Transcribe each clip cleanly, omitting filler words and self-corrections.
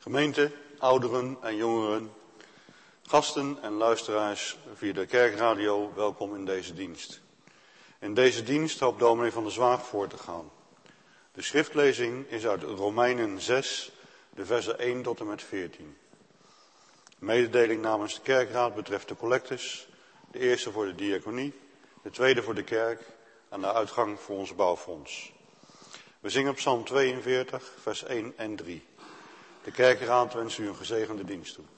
Gemeente, ouderen en jongeren, gasten en luisteraars via de kerkradio, welkom in deze dienst. In deze dienst hoopt dominee Van der Zwaag voor te gaan. De schriftlezing is uit Romeinen 6, de versen 1 tot en met 14. De mededeling namens de kerkraad betreft de collectes, de eerste voor de diaconie, de tweede voor de kerk en de uitgang voor ons bouwfonds. We zingen Psalm 42, vers 1 en 3. De kerkraad wenst u een gezegende dienst toe.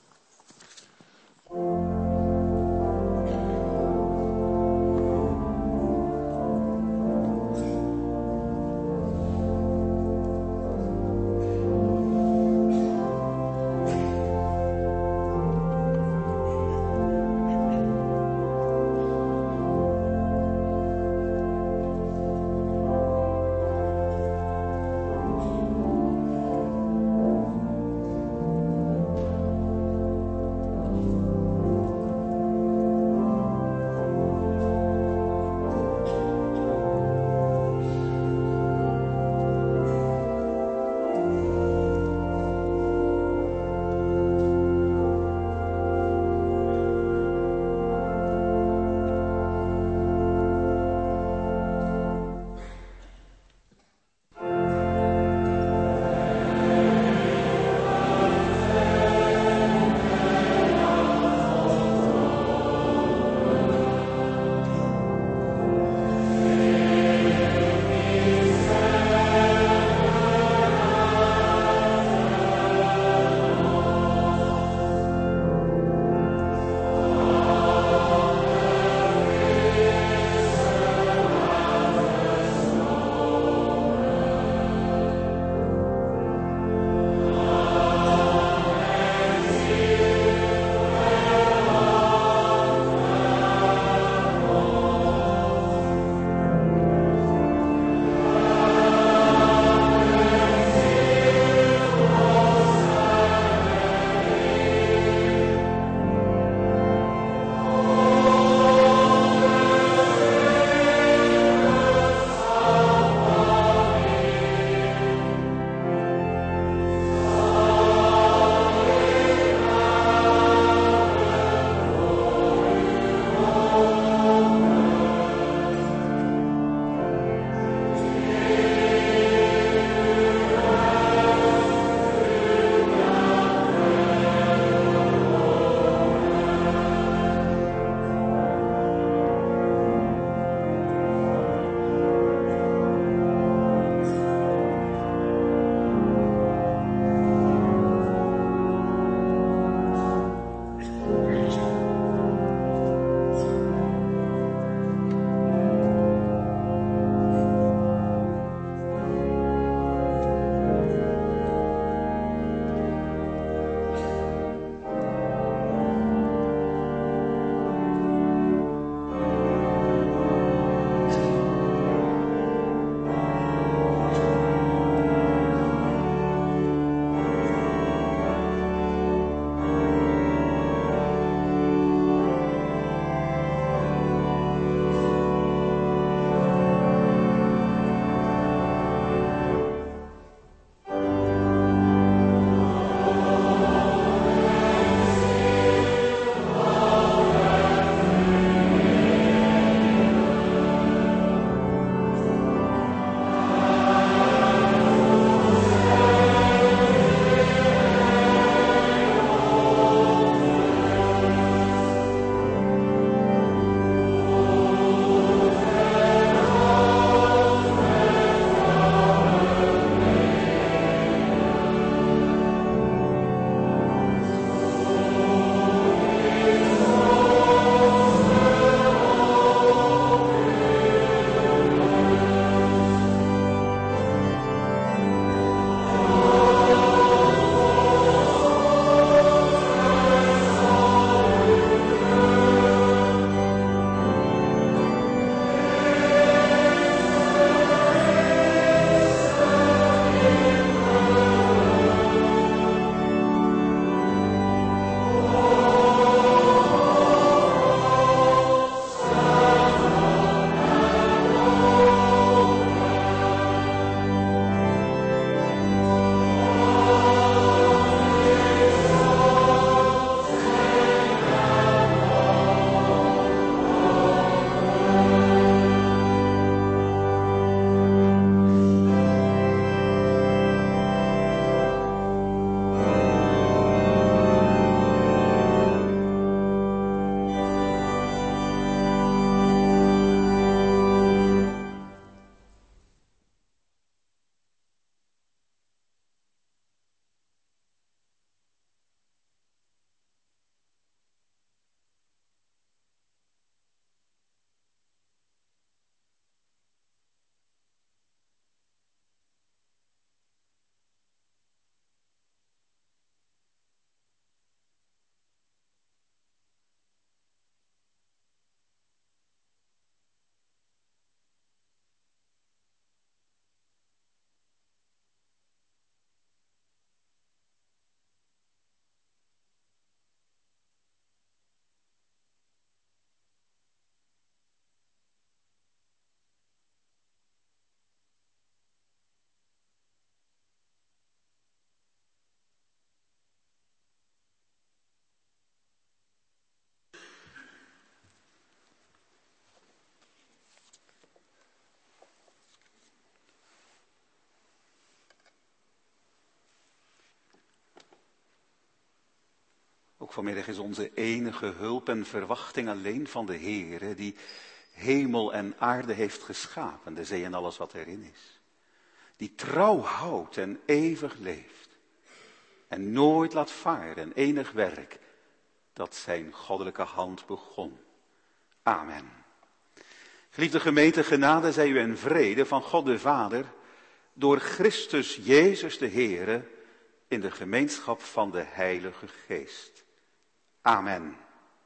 Ook vanmiddag is onze enige hulp en verwachting alleen van de Heere, die hemel en aarde heeft geschapen, de zee en alles wat erin is. Die trouw houdt en eeuwig leeft. En nooit laat varen enig werk dat zijn goddelijke hand begon. Amen. Geliefde gemeente, genade zij u en vrede van God de Vader, door Christus Jezus de Heere, in de gemeenschap van de Heilige Geest. Amen.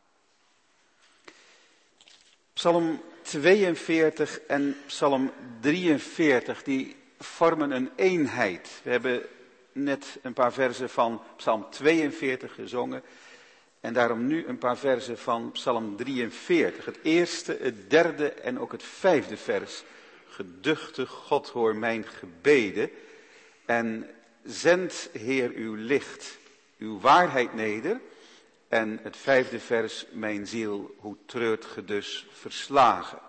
Psalm 42 en Psalm 43, die vormen een eenheid. We hebben net een paar versen van Psalm 42 gezongen. En daarom nu een paar versen van Psalm 43. Het eerste, het derde en ook het vijfde vers. Geduchte God, hoor mijn gebeden. En zend, Heer, uw licht, uw waarheid neder. En het vijfde vers, mijn ziel, hoe treurt ge dus verslagen.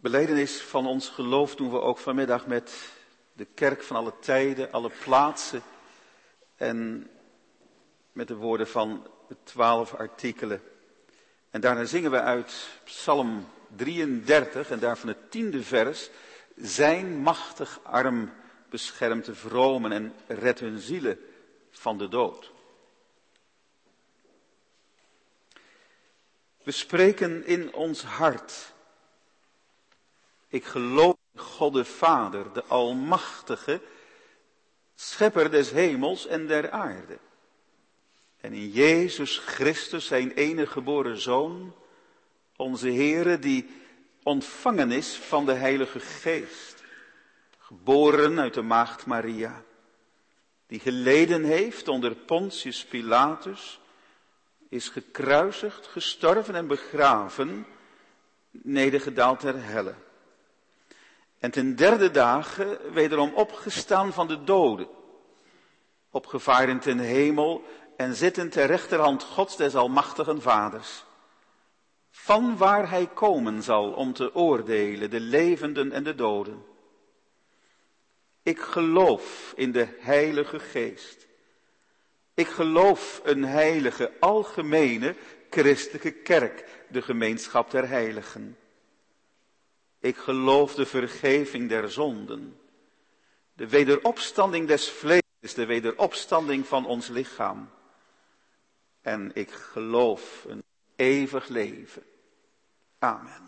Belijdenis van ons geloof doen we ook vanmiddag met de kerk van alle tijden, alle plaatsen. En met de woorden van de 12 artikelen. En daarna zingen we uit Psalm 33 en daarvan het 10e vers. Zijn machtig arm beschermt de vromen en redt hun zielen van de dood. We spreken in ons hart. Ik geloof in God de Vader, de Almachtige, Schepper des hemels en der aarde. En in Jezus Christus, zijn enige geboren Zoon, onze Heere, die ontvangen is van de Heilige Geest. Geboren uit de maagd Maria, die geleden heeft onder Pontius Pilatus, is gekruisigd, gestorven en begraven, nedergedaald ter helle. En ten derde dagen wederom opgestaan van de doden, opgevaren ten hemel en zitten ter rechterhand Gods des Almachtigen Vaders, van waar hij komen zal om te oordelen de levenden en de doden. Ik geloof in de Heilige Geest. Ik geloof een heilige, algemene, christelijke kerk, de gemeenschap der heiligen. Ik geloof de vergeving der zonden, de wederopstanding des vlees, de wederopstanding van ons lichaam. En ik geloof een eeuwig leven. Amen.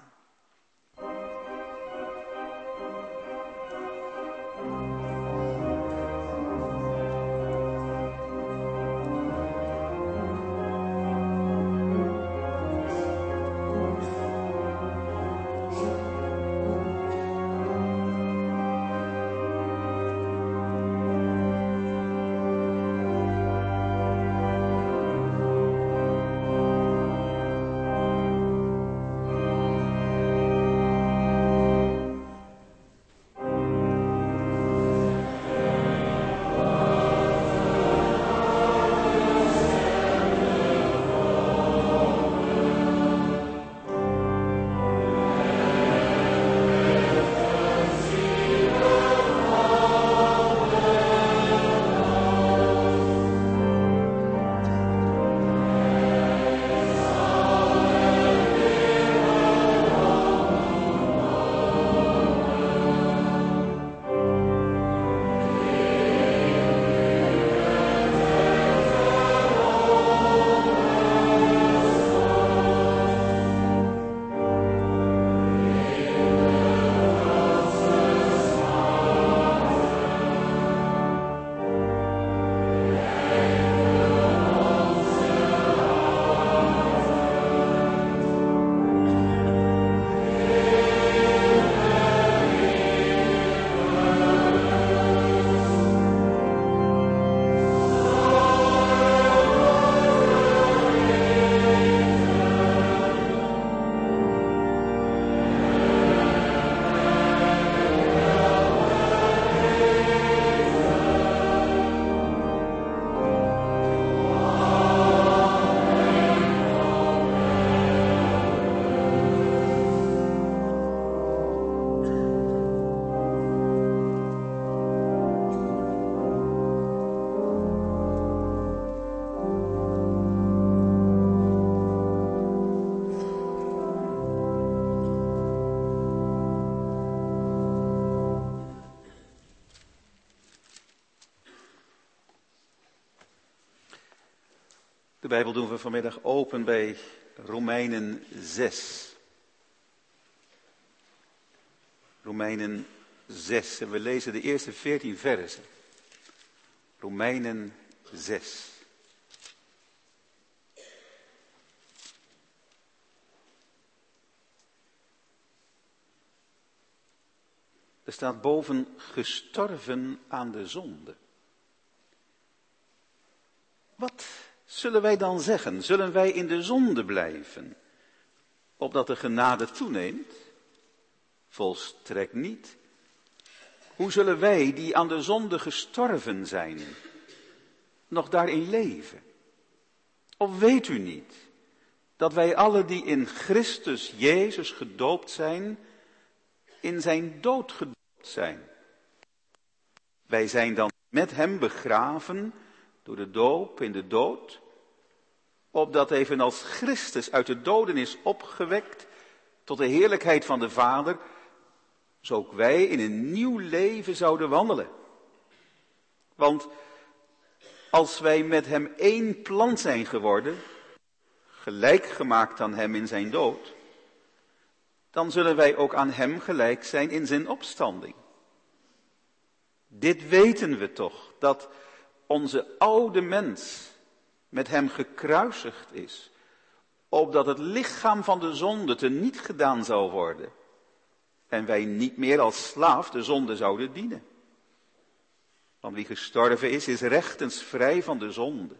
De Bijbel doen we vanmiddag open bij Romeinen 6. Romeinen 6. En we lezen de eerste 14 versen. Romeinen 6. Er staat boven gestorven aan de zonde. Wat zullen wij dan zeggen? Zullen wij in de zonde blijven, opdat de genade toeneemt? Volstrekt niet. Hoe zullen wij, die aan de zonde gestorven zijn, nog daarin leven? Of weet u niet, dat wij alle die in Christus Jezus gedoopt zijn, in zijn dood gedoopt zijn. Wij zijn dan met hem begraven door de doop in de dood, opdat evenals Christus uit de doden is opgewekt tot de heerlijkheid van de Vader, zo ook wij in een nieuw leven zouden wandelen. Want als wij met hem één plant zijn geworden, gelijk gemaakt aan hem in zijn dood, dan zullen wij ook aan hem gelijk zijn in zijn opstanding. Dit weten we toch, dat onze oude mens met hem gekruisigd is, opdat het lichaam van de zonde teniet gedaan zou worden en wij niet meer als slaaf de zonde zouden dienen. Want wie gestorven is rechtens vrij van de zonde.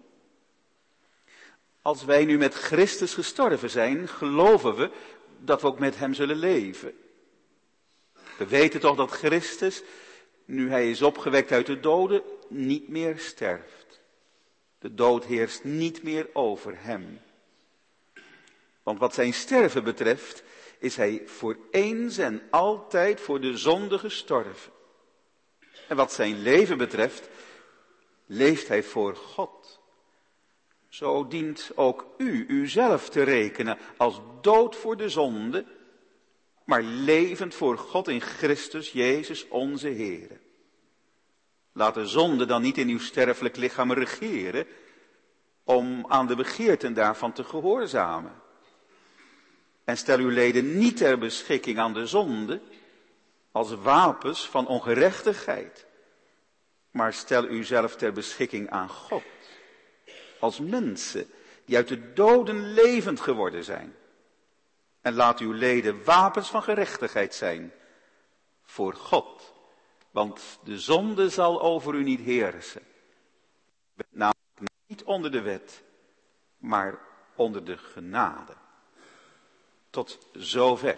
Als wij nu met Christus gestorven zijn, geloven we dat we ook met hem zullen leven. We weten toch dat Christus, nu hij is opgewekt uit de doden, niet meer sterft. De dood heerst niet meer over hem. Want wat zijn sterven betreft, is hij voor eens en altijd voor de zonde gestorven. En wat zijn leven betreft, leeft hij voor God. Zo dient ook u uzelf te rekenen als dood voor de zonde, maar levend voor God in Christus Jezus onze Heere. Laat de zonde dan niet in uw sterfelijk lichaam regeren, om aan de begeerten daarvan te gehoorzamen. En stel uw leden niet ter beschikking aan de zonde, als wapens van ongerechtigheid, maar stel uzelf ter beschikking aan God, als mensen die uit de doden levend geworden zijn. En laat uw leden wapens van gerechtigheid zijn voor God, want de zonde zal over u niet heersen. U bent namelijk niet onder de wet, maar onder de genade. Tot zover.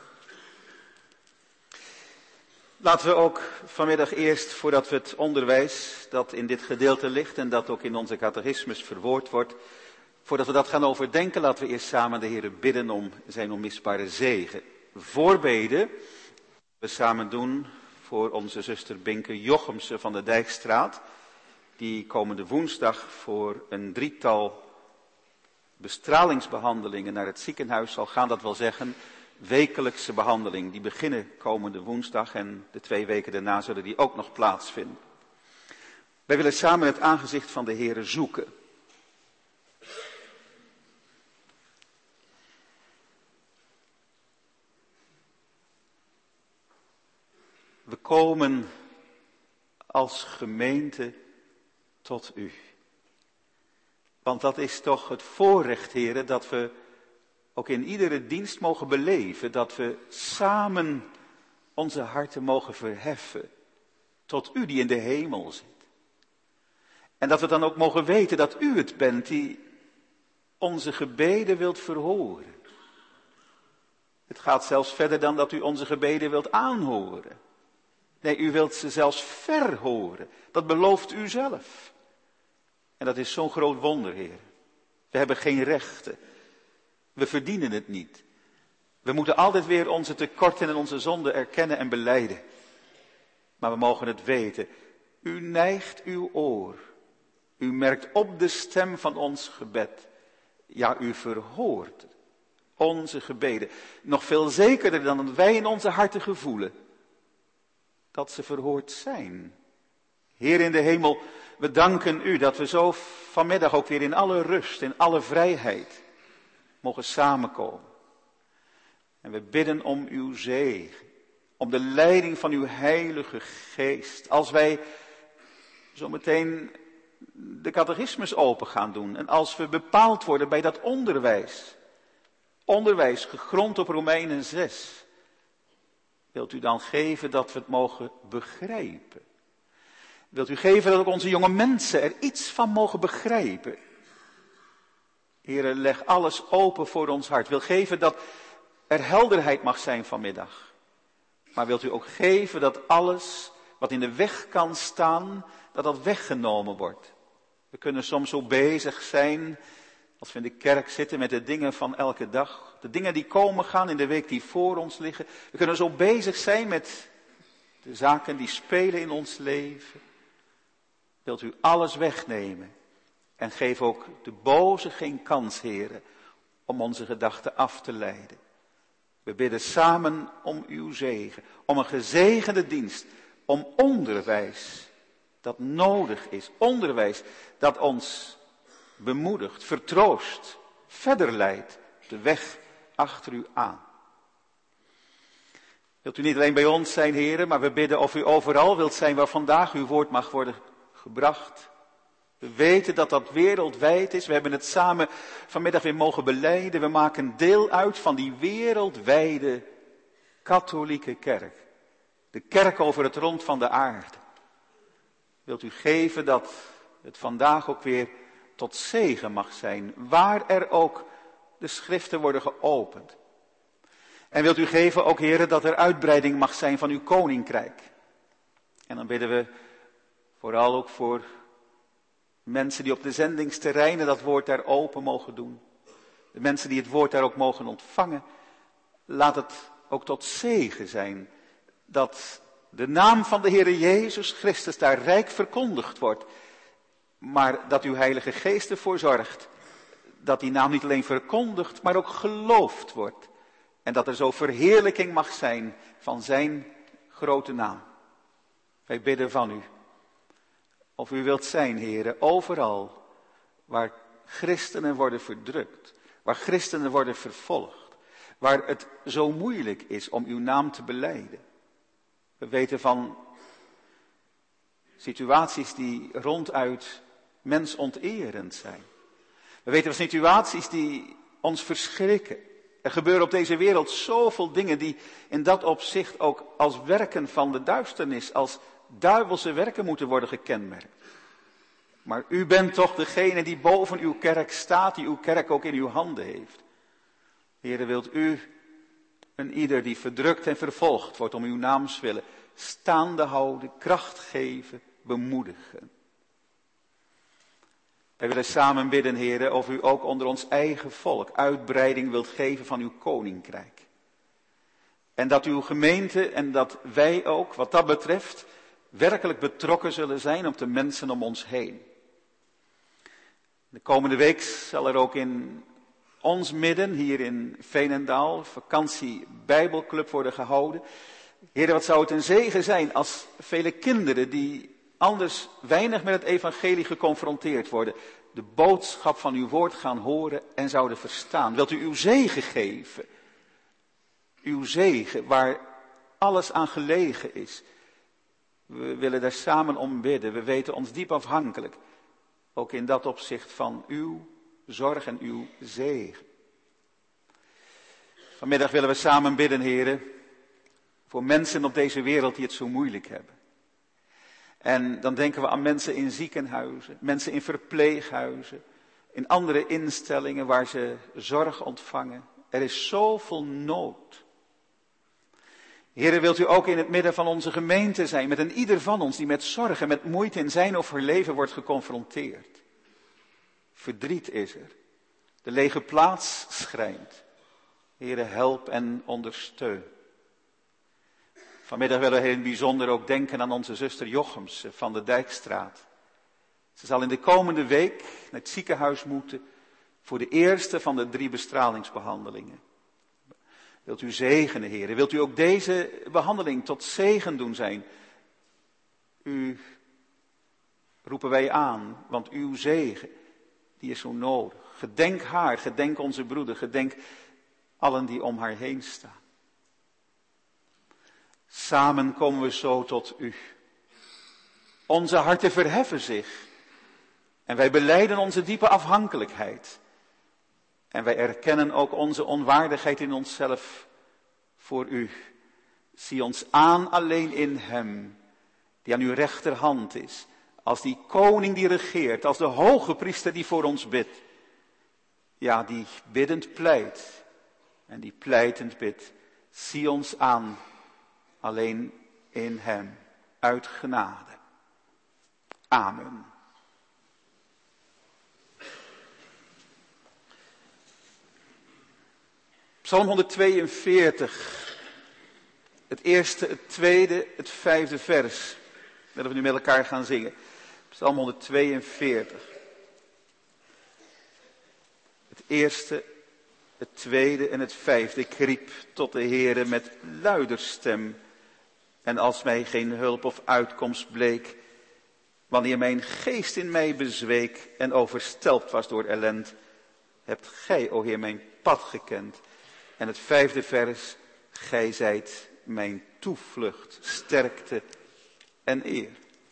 Laten we ook vanmiddag eerst, voordat we het onderwijs dat in dit gedeelte ligt en dat ook in onze catechismus verwoord wordt, voordat we dat gaan overdenken, laten we eerst samen de Heere bidden om zijn onmisbare zegen. Voorbeden we samen doen voor onze zuster Binke Jochemse van de Dijkstraat, die komende woensdag voor een 3-tal bestralingsbehandelingen naar het ziekenhuis zal gaan. Dat wil zeggen, wekelijkse behandeling. Die beginnen komende woensdag en de 2 weken daarna zullen die ook nog plaatsvinden. Wij willen samen het aangezicht van de Heere zoeken. We komen als gemeente tot u. Want dat is toch het voorrecht, Heere, dat we ook in iedere dienst mogen beleven, dat we samen onze harten mogen verheffen tot u die in de hemel zit. En dat we dan ook mogen weten dat u het bent die onze gebeden wilt verhoren. Het gaat zelfs verder dan dat u onze gebeden wilt aanhoren. Nee, u wilt ze zelfs verhoren. Dat belooft u zelf. En dat is zo'n groot wonder, Heer. We hebben geen rechten. We verdienen het niet. We moeten altijd weer onze tekorten en onze zonden erkennen en belijden. Maar we mogen het weten. U neigt uw oor. U merkt op de stem van ons gebed. Ja, u verhoort onze gebeden. Nog veel zekerder dan dat wij in onze harten gevoelen. Dat ze verhoord zijn. Heer in de hemel, we danken u dat we zo vanmiddag ook weer in alle rust, in alle vrijheid mogen samenkomen. En we bidden om uw zegen, om de leiding van uw heilige geest. Als wij zometeen de catechismus open gaan doen en als we bepaald worden bij dat onderwijs gegrond op Romeinen 6, wilt u dan geven dat we het mogen begrijpen? Wilt u geven dat ook onze jonge mensen er iets van mogen begrijpen? Heere, leg alles open voor ons hart. Wil geven dat er helderheid mag zijn vanmiddag. Maar wilt u ook geven dat alles wat in de weg kan staan, dat dat weggenomen wordt. We kunnen soms zo bezig zijn Als we in de kerk zitten met de dingen van elke dag. De dingen die komen gaan in de week die voor ons liggen. We kunnen zo bezig zijn met de zaken die spelen in ons leven. Wilt u alles wegnemen. En geef ook de boze geen kans, Heere, om onze gedachten af te leiden. We bidden samen om uw zegen. Om een gezegende dienst. Om onderwijs dat nodig is. Onderwijs dat ons bemoedigt, vertroost, verder leidt de weg achter u aan. Wilt u niet alleen bij ons zijn, Heere, maar we bidden of u overal wilt zijn waar vandaag uw woord mag worden gebracht. We weten dat dat wereldwijd is. We hebben het samen vanmiddag weer mogen belijden. We maken deel uit van die wereldwijde katholieke kerk. De kerk over het rond van de aarde. Wilt u geven dat het vandaag ook weer tot zegen mag zijn, waar er ook de schriften worden geopend. En wilt u geven ook, Heere, dat er uitbreiding mag zijn van uw koninkrijk. En dan bidden we vooral ook voor mensen die op de zendingsterreinen dat woord daar open mogen doen. De mensen die het woord daar ook mogen ontvangen. Laat het ook tot zegen zijn dat de naam van de Heere Jezus Christus daar rijk verkondigd wordt. Maar dat uw Heilige Geest ervoor zorgt dat die naam niet alleen verkondigd, maar ook geloofd wordt. En dat er zo verheerlijking mag zijn van zijn grote naam. Wij bidden van u. Of u wilt zijn, Heere, overal waar christenen worden verdrukt. Waar christenen worden vervolgd. Waar het zo moeilijk is om uw naam te belijden. We weten van situaties die ronduit mensonterend zijn. We weten van situaties die ons verschrikken. Er gebeuren op deze wereld zoveel dingen die in dat opzicht ook als werken van de duisternis, als duivelse werken moeten worden gekenmerkt. Maar u bent toch degene die boven uw kerk staat, die uw kerk ook in uw handen heeft. Heere, wilt u een ieder die verdrukt en vervolgd wordt om uw naams willen, staande houden, kracht geven, bemoedigen. Wij willen samen bidden, Heere, of u ook onder ons eigen volk uitbreiding wilt geven van uw koninkrijk. En dat uw gemeente en dat wij ook, wat dat betreft, werkelijk betrokken zullen zijn op de mensen om ons heen. De komende week zal er ook in ons midden, hier in Veenendaal, vakantie Bijbelclub worden gehouden. Heere, wat zou het een zegen zijn als vele kinderen die anders weinig met het evangelie geconfronteerd worden, de boodschap van uw woord gaan horen en zouden verstaan. Wilt u uw zegen geven? Uw zegen waar alles aan gelegen is. We willen daar samen om bidden. We weten ons diep afhankelijk. Ook in dat opzicht van uw zorg en uw zegen. Vanmiddag willen we samen bidden, Heere, voor mensen op deze wereld die het zo moeilijk hebben. En dan denken we aan mensen in ziekenhuizen, mensen in verpleeghuizen, in andere instellingen waar ze zorg ontvangen. Er is zoveel nood. Heere, wilt u ook in het midden van onze gemeente zijn, met een ieder van ons die met zorg en met moeite in zijn of haar leven wordt geconfronteerd. Verdriet is er. De lege plaats schrijnt. Heere, help en ondersteun. Vanmiddag willen we heel in het bijzonder ook denken aan onze zuster Jochems van de Dijkstraat. Ze zal in de komende week naar het ziekenhuis moeten voor de eerste van de 3 bestralingsbehandelingen. Wilt u zegenen, Heere? Wilt u ook deze behandeling tot zegen doen zijn? U roepen wij aan, want uw zegen, die is zo nodig. Gedenk haar, gedenk onze broeder, gedenk allen die om haar heen staan. Samen komen we zo tot u. Onze harten verheffen zich. En wij belijden onze diepe afhankelijkheid. En wij erkennen ook onze onwaardigheid in onszelf voor u. Zie ons aan alleen in hem, die aan uw rechterhand is. Als die koning die regeert, als de hoge priester die voor ons bidt. Ja, die biddend pleit en die pleitend bidt. Zie ons aan alleen in hem, uit genade. Amen. Psalm 142. Het eerste, het tweede, het vijfde vers. Willen we nu met elkaar gaan zingen. Psalm 142. Het eerste, het tweede en het vijfde. Ik riep tot de Heere met luider stem. En als mij geen hulp of uitkomst bleek, wanneer mijn geest in mij bezweek en overstelpt was door ellend, hebt gij, o Heer, mijn pad gekend. En het vijfde vers, gij zijt mijn toevlucht, sterkte en eer.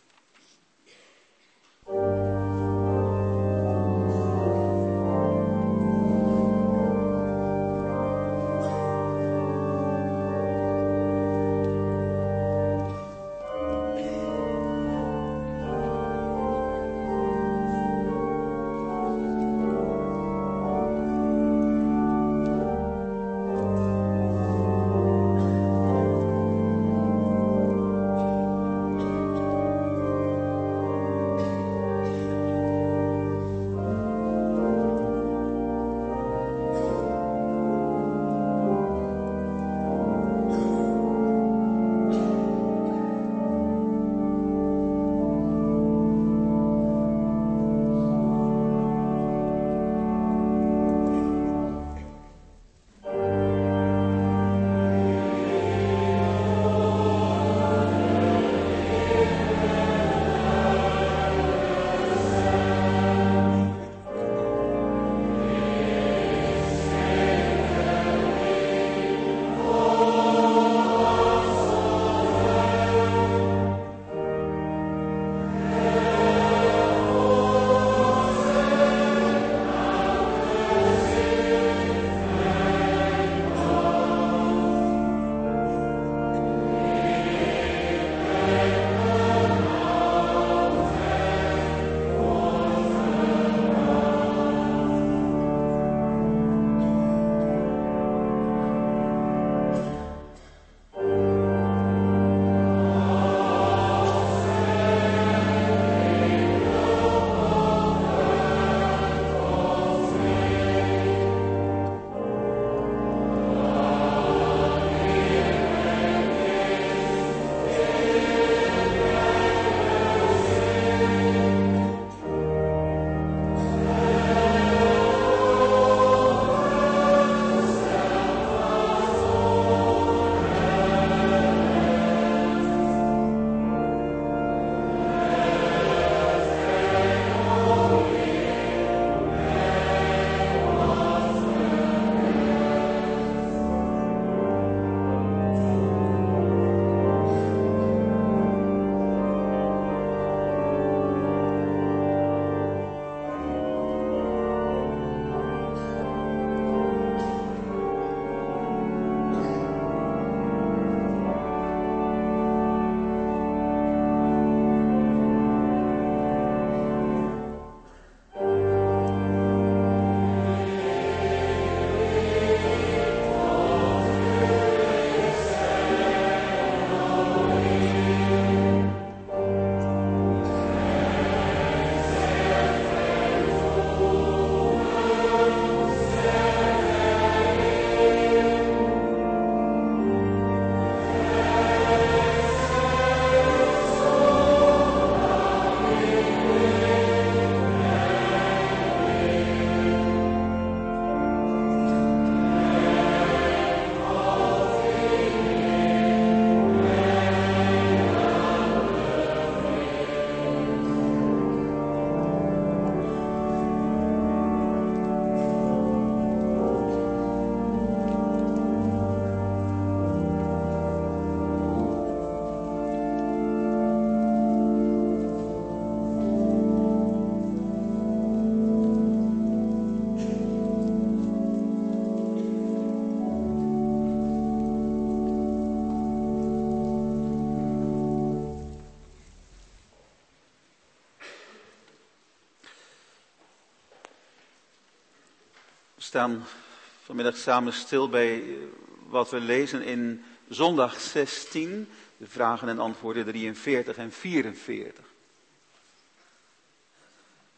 staan vanmiddag samen stil bij wat we lezen in zondag 16, de vragen en antwoorden 43 en 44.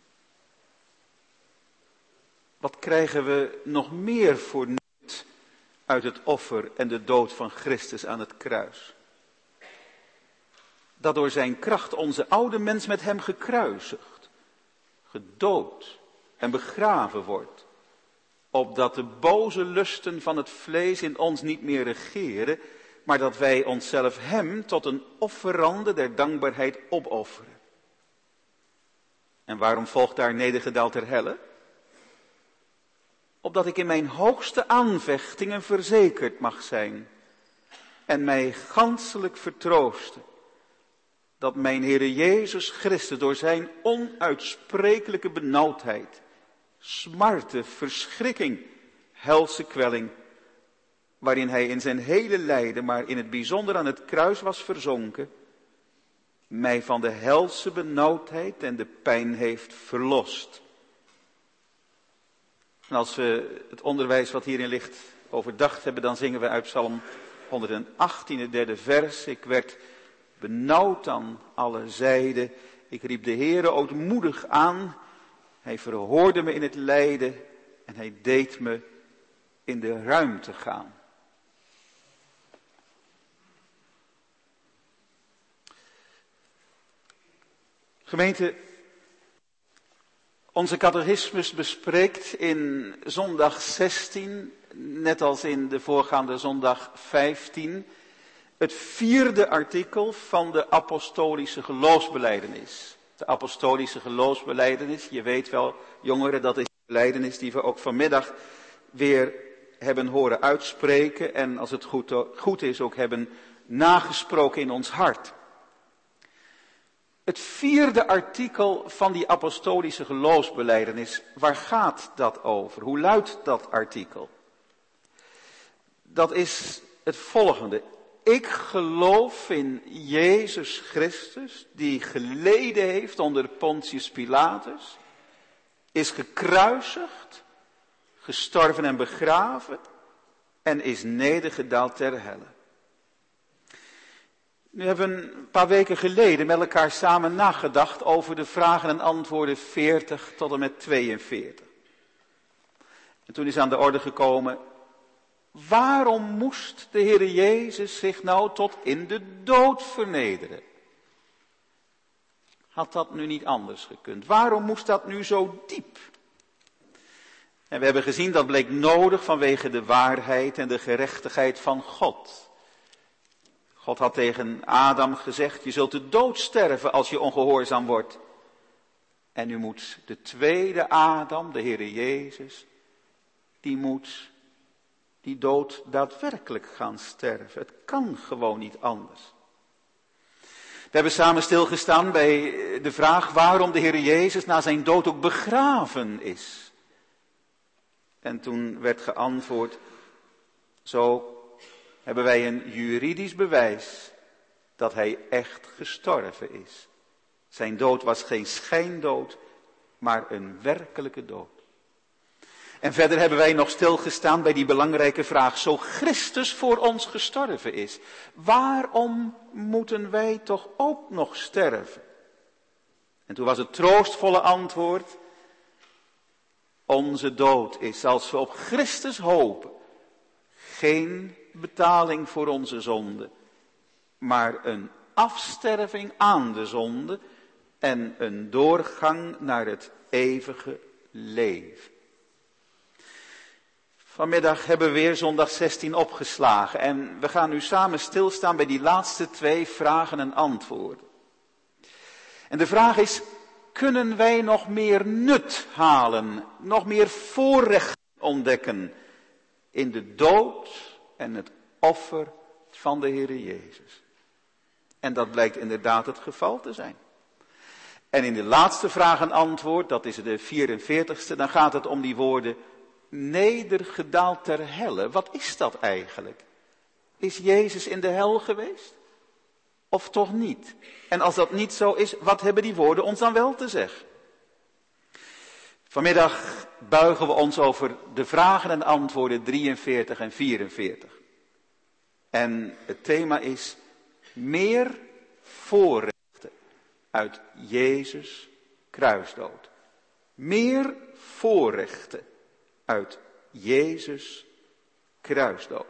Wat krijgen we nog meer voor nut uit het offer en de dood van Christus aan het kruis. Dat door zijn kracht onze oude mens met hem gekruisigd, gedood en begraven wordt, opdat de boze lusten van het vlees in ons niet meer regeren, maar dat wij onszelf hem tot een offerande der dankbaarheid opofferen. En waarom volgt daar nedergedaald ter helle? Opdat ik in mijn hoogste aanvechtingen verzekerd mag zijn en mij ganselijk vertroosten, dat mijn Heere Jezus Christus door zijn onuitsprekelijke benauwdheid, smarte, verschrikking, helse kwelling, waarin hij in zijn hele lijden, maar in het bijzonder aan het kruis was verzonken, mij van de helse benauwdheid en de pijn heeft verlost. En als we het onderwijs wat hierin ligt overdacht hebben, dan zingen we uit Psalm 118, het derde vers. Ik werd benauwd aan alle zijden. Ik riep de Heere ootmoedig aan. Hij verhoorde me in het lijden en hij deed me in de ruimte gaan. Gemeente, onze catechismus bespreekt in zondag 16, net als in de voorgaande zondag 15, het 4e artikel van de apostolische geloofsbelijdenis. De apostolische geloofsbelijdenis, je weet wel, jongeren, dat is de belijdenis die we ook vanmiddag weer hebben horen uitspreken en als het goed is ook hebben nagesproken in ons hart. Het 4e artikel van die apostolische geloofsbelijdenis, waar gaat dat over? Hoe luidt dat artikel? Dat is het volgende. Ik geloof in Jezus Christus, die geleden heeft onder Pontius Pilatus, is gekruisigd, gestorven en begraven en is nedergedaald ter helle. Nu hebben we een paar weken geleden met elkaar samen nagedacht over de vragen en antwoorden 40 tot en met 42. En toen is aan de orde gekomen, waarom moest de Heere Jezus zich nou tot in de dood vernederen? Had dat nu niet anders gekund? Waarom moest dat nu zo diep? En we hebben gezien dat bleek nodig vanwege de waarheid en de gerechtigheid van God. God had tegen Adam gezegd, je zult de dood sterven als je ongehoorzaam wordt. En nu moet de tweede Adam, de Heere Jezus, die moet die dood daadwerkelijk gaan sterven. Het kan gewoon niet anders. We hebben samen stilgestaan bij de vraag waarom de Heere Jezus na zijn dood ook begraven is. En toen werd geantwoord, zo hebben wij een juridisch bewijs dat hij echt gestorven is. Zijn dood was geen schijndood, maar een werkelijke dood. En verder hebben wij nog stilgestaan bij die belangrijke vraag, zo Christus voor ons gestorven is, waarom moeten wij toch ook nog sterven? En toen was het troostvolle antwoord, onze dood is, als we op Christus hopen, geen betaling voor onze zonde, maar een afsterving aan de zonde en een doorgang naar het eeuwige leven. Vanmiddag hebben we weer zondag 16 opgeslagen en we gaan nu samen stilstaan bij die laatste 2 vragen en antwoorden. En de vraag is, kunnen wij nog meer nut halen, nog meer voorrecht ontdekken in de dood en het offer van de Heere Jezus? En dat blijkt inderdaad het geval te zijn. En in de laatste vraag en antwoord, dat is de 44ste, dan gaat het om die woorden, nedergedaald ter helle. Wat is dat eigenlijk? Is Jezus in de hel geweest? Of toch niet? En als dat niet zo is, wat hebben die woorden ons dan wel te zeggen? Vanmiddag buigen we ons over de vragen en antwoorden 43 en 44. En het thema is meer voorrechten uit Jezus kruisdood. Meer voorrechten uit Jezus kruisdood.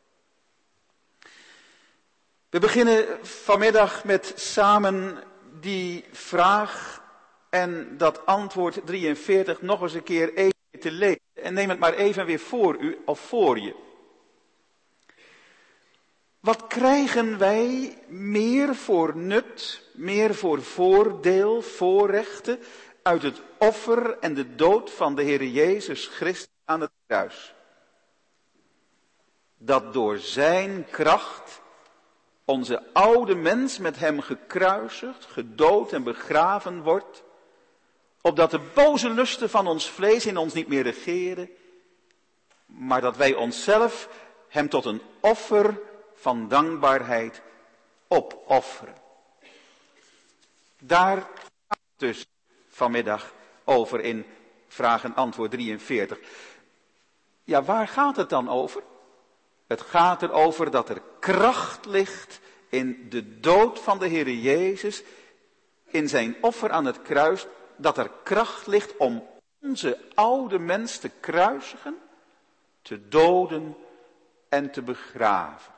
We beginnen vanmiddag met samen die vraag en dat antwoord 43 nog eens een keer even te lezen. En neem het maar even weer voor u of voor je. Wat krijgen wij meer voor nut, meer voor voordeel, voorrechten uit het offer en de dood van de Heer Jezus Christus aan het kruis? Dat door zijn kracht onze oude mens met hem gekruisigd, gedood en begraven wordt, opdat de boze lusten van ons vlees in ons niet meer regeren, maar dat wij onszelf hem tot een offer van dankbaarheid opofferen. Daar gaat het dus vanmiddag over in vraag en antwoord 43. Ja, waar gaat het dan over? Het gaat erover dat er kracht ligt in de dood van de Heer Jezus, in zijn offer aan het kruis, dat er kracht ligt om onze oude mens te kruisigen, te doden en te begraven.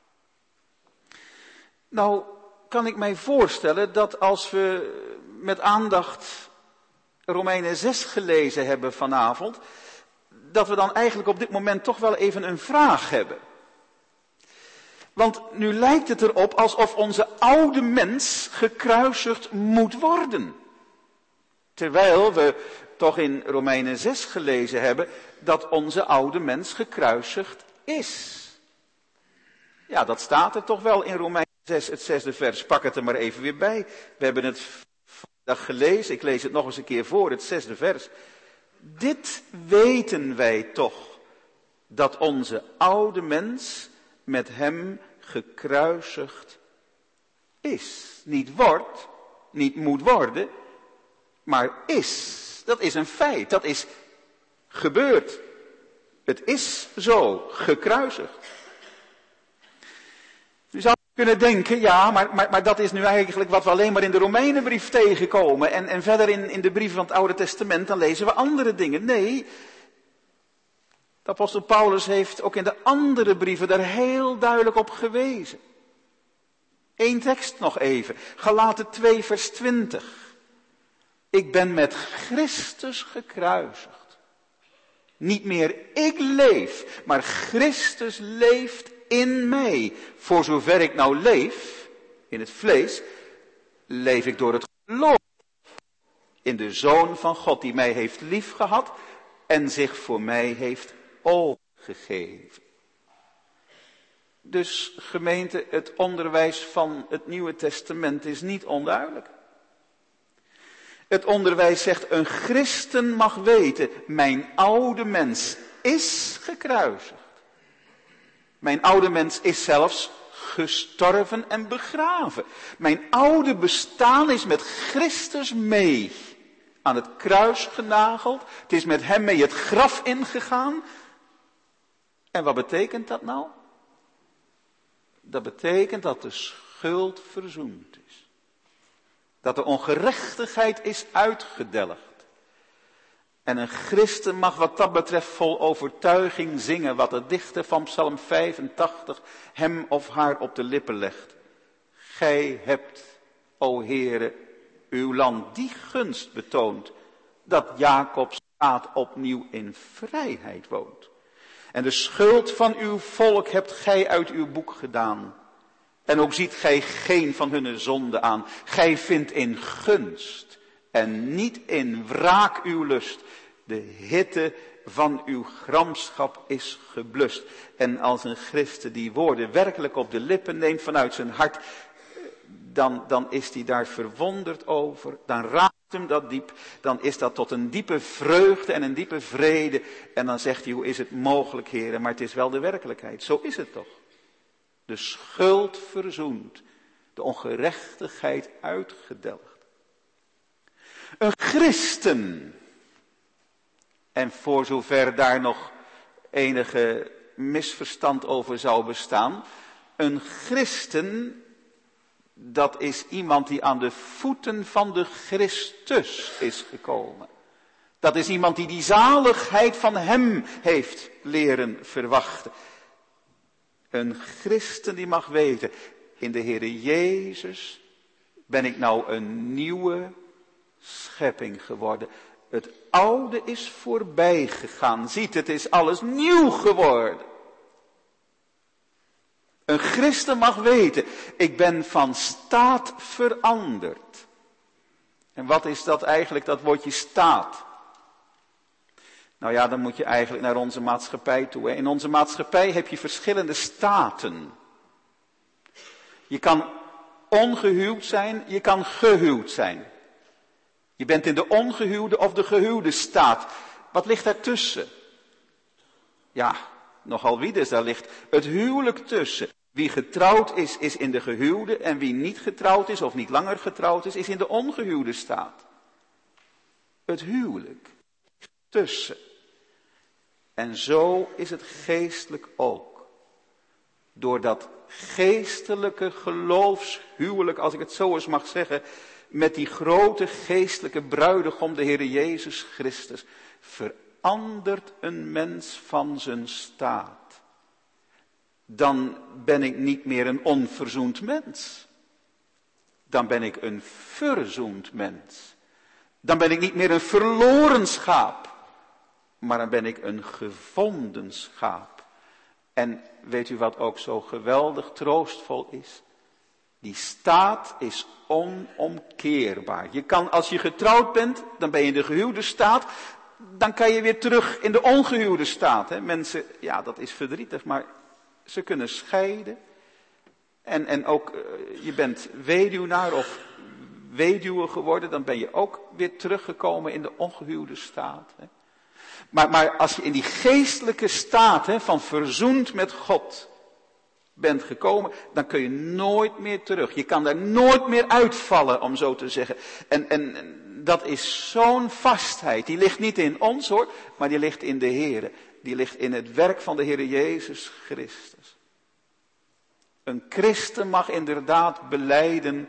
Nou, kan ik mij voorstellen dat als we met aandacht Romeinen 6 gelezen hebben vanavond, dat we dan eigenlijk op dit moment toch wel even een vraag hebben. Want nu lijkt het erop alsof onze oude mens gekruisigd moet worden. Terwijl we toch in Romeinen 6 gelezen hebben dat onze oude mens gekruisigd is. Ja, dat staat er toch wel in Romeinen 6, het 6e vers. Pak het er maar even weer bij. We hebben het vandaag gelezen. Ik lees het nog eens een keer voor, het 6e vers. Dit weten wij toch, dat onze oude mens met hem gekruisigd is. Niet wordt, niet moet worden, maar is. Dat is een feit, dat is gebeurd. Het is zo, gekruisigd. U zou kunnen denken, ja, maar dat is nu eigenlijk wat we alleen maar in de Romeinenbrief tegenkomen. En verder in de brieven van het Oude Testament, dan lezen we andere dingen. Nee, de apostel Paulus heeft ook in de andere brieven daar heel duidelijk op gewezen. Eén tekst nog even, Galaten 2 vers 20. Ik ben met Christus gekruisigd. Niet meer ik leef, maar Christus leeft in mij. Voor zover ik nou leef, in het vlees, leef ik door het geloof in de Zoon van God die mij heeft liefgehad en zich voor mij heeft overgegeven. Dus gemeente, het onderwijs van het Nieuwe Testament is niet onduidelijk. Het onderwijs zegt, een christen mag weten, mijn oude mens is gekruisigd. Mijn oude mens is zelfs gestorven en begraven. Mijn oude bestaan is met Christus mee aan het kruis genageld. Het is met hem mee het graf ingegaan. En wat betekent dat nou? Dat betekent dat de schuld verzoend is. Dat de ongerechtigheid is uitgedelgd. En een christen mag wat dat betreft vol overtuiging zingen wat de dichter van Psalm 85 hem of haar op de lippen legt. Gij hebt, o Heere, uw land die gunst betoond, dat Jacobs staat opnieuw in vrijheid woont. En de schuld van uw volk hebt gij uit uw boek gedaan. En ook ziet gij geen van hunne zonden aan. Gij vindt in gunst en niet in wraak uw lust. De hitte van uw gramschap is geblust. En als een christen die woorden werkelijk op de lippen neemt vanuit zijn hart, dan is hij daar verwonderd over. Dan raakt hem dat diep. Dan is dat tot een diepe vreugde en een diepe vrede. En dan zegt hij, hoe is het mogelijk, Heere, maar het is wel de werkelijkheid. Zo is het toch. De schuld verzoend. De ongerechtigheid uitgedelgd. Een christen. En voor zover daar nog enige misverstand over zou bestaan. Een christen, dat is iemand die aan de voeten van de Christus is gekomen. Dat is iemand die zaligheid van hem heeft leren verwachten. Een christen die mag weten, in de Heere Jezus ben ik nou een nieuwe schepping geworden. Het oude is voorbij gegaan. Ziet, het is alles nieuw geworden. Een christen mag weten, ik ben van staat veranderd. En wat is dat eigenlijk, dat woordje staat? Nou ja, dan moet je eigenlijk naar onze maatschappij toe. Hè. In onze maatschappij heb je verschillende staten. Je kan ongehuwd zijn, je kan gehuwd zijn. Je bent in de ongehuwde of de gehuwde staat. Wat ligt daartussen? Ja, nogal wie dus, daar ligt het huwelijk tussen. Wie getrouwd is, is in de gehuwde. En wie niet getrouwd is of niet langer getrouwd is, is in de ongehuwde staat. Het huwelijk tussen. En zo is het geestelijk ook. Door dat geestelijke geloofshuwelijk, als ik het zo eens mag zeggen, met die grote geestelijke bruidegom, de Heere Jezus Christus, verandert een mens van zijn staat. Dan ben ik niet meer een onverzoend mens. Dan ben ik een verzoend mens. Dan ben ik niet meer een verloren schaap. Maar dan ben ik een gevonden schaap. En weet u wat ook zo geweldig troostvol is? Die staat is onomkeerbaar. Je kan, als je getrouwd bent, dan ben je in de gehuwde staat. Dan kan je weer terug in de ongehuwde staat. Hè? Mensen, ja, dat is verdrietig, maar ze kunnen scheiden. En ook, je bent weduwnaar of weduwe geworden, dan ben je ook weer teruggekomen in de ongehuwde staat. Hè? Maar als je in die geestelijke staat van verzoend met God bent gekomen, dan kun je nooit meer terug. Je kan daar nooit meer uitvallen, om zo te zeggen. En dat is zo'n vastheid. Die ligt niet in ons hoor, maar die ligt in de Heere. Die ligt in het werk van de Heere Jezus Christus. Een christen mag inderdaad belijden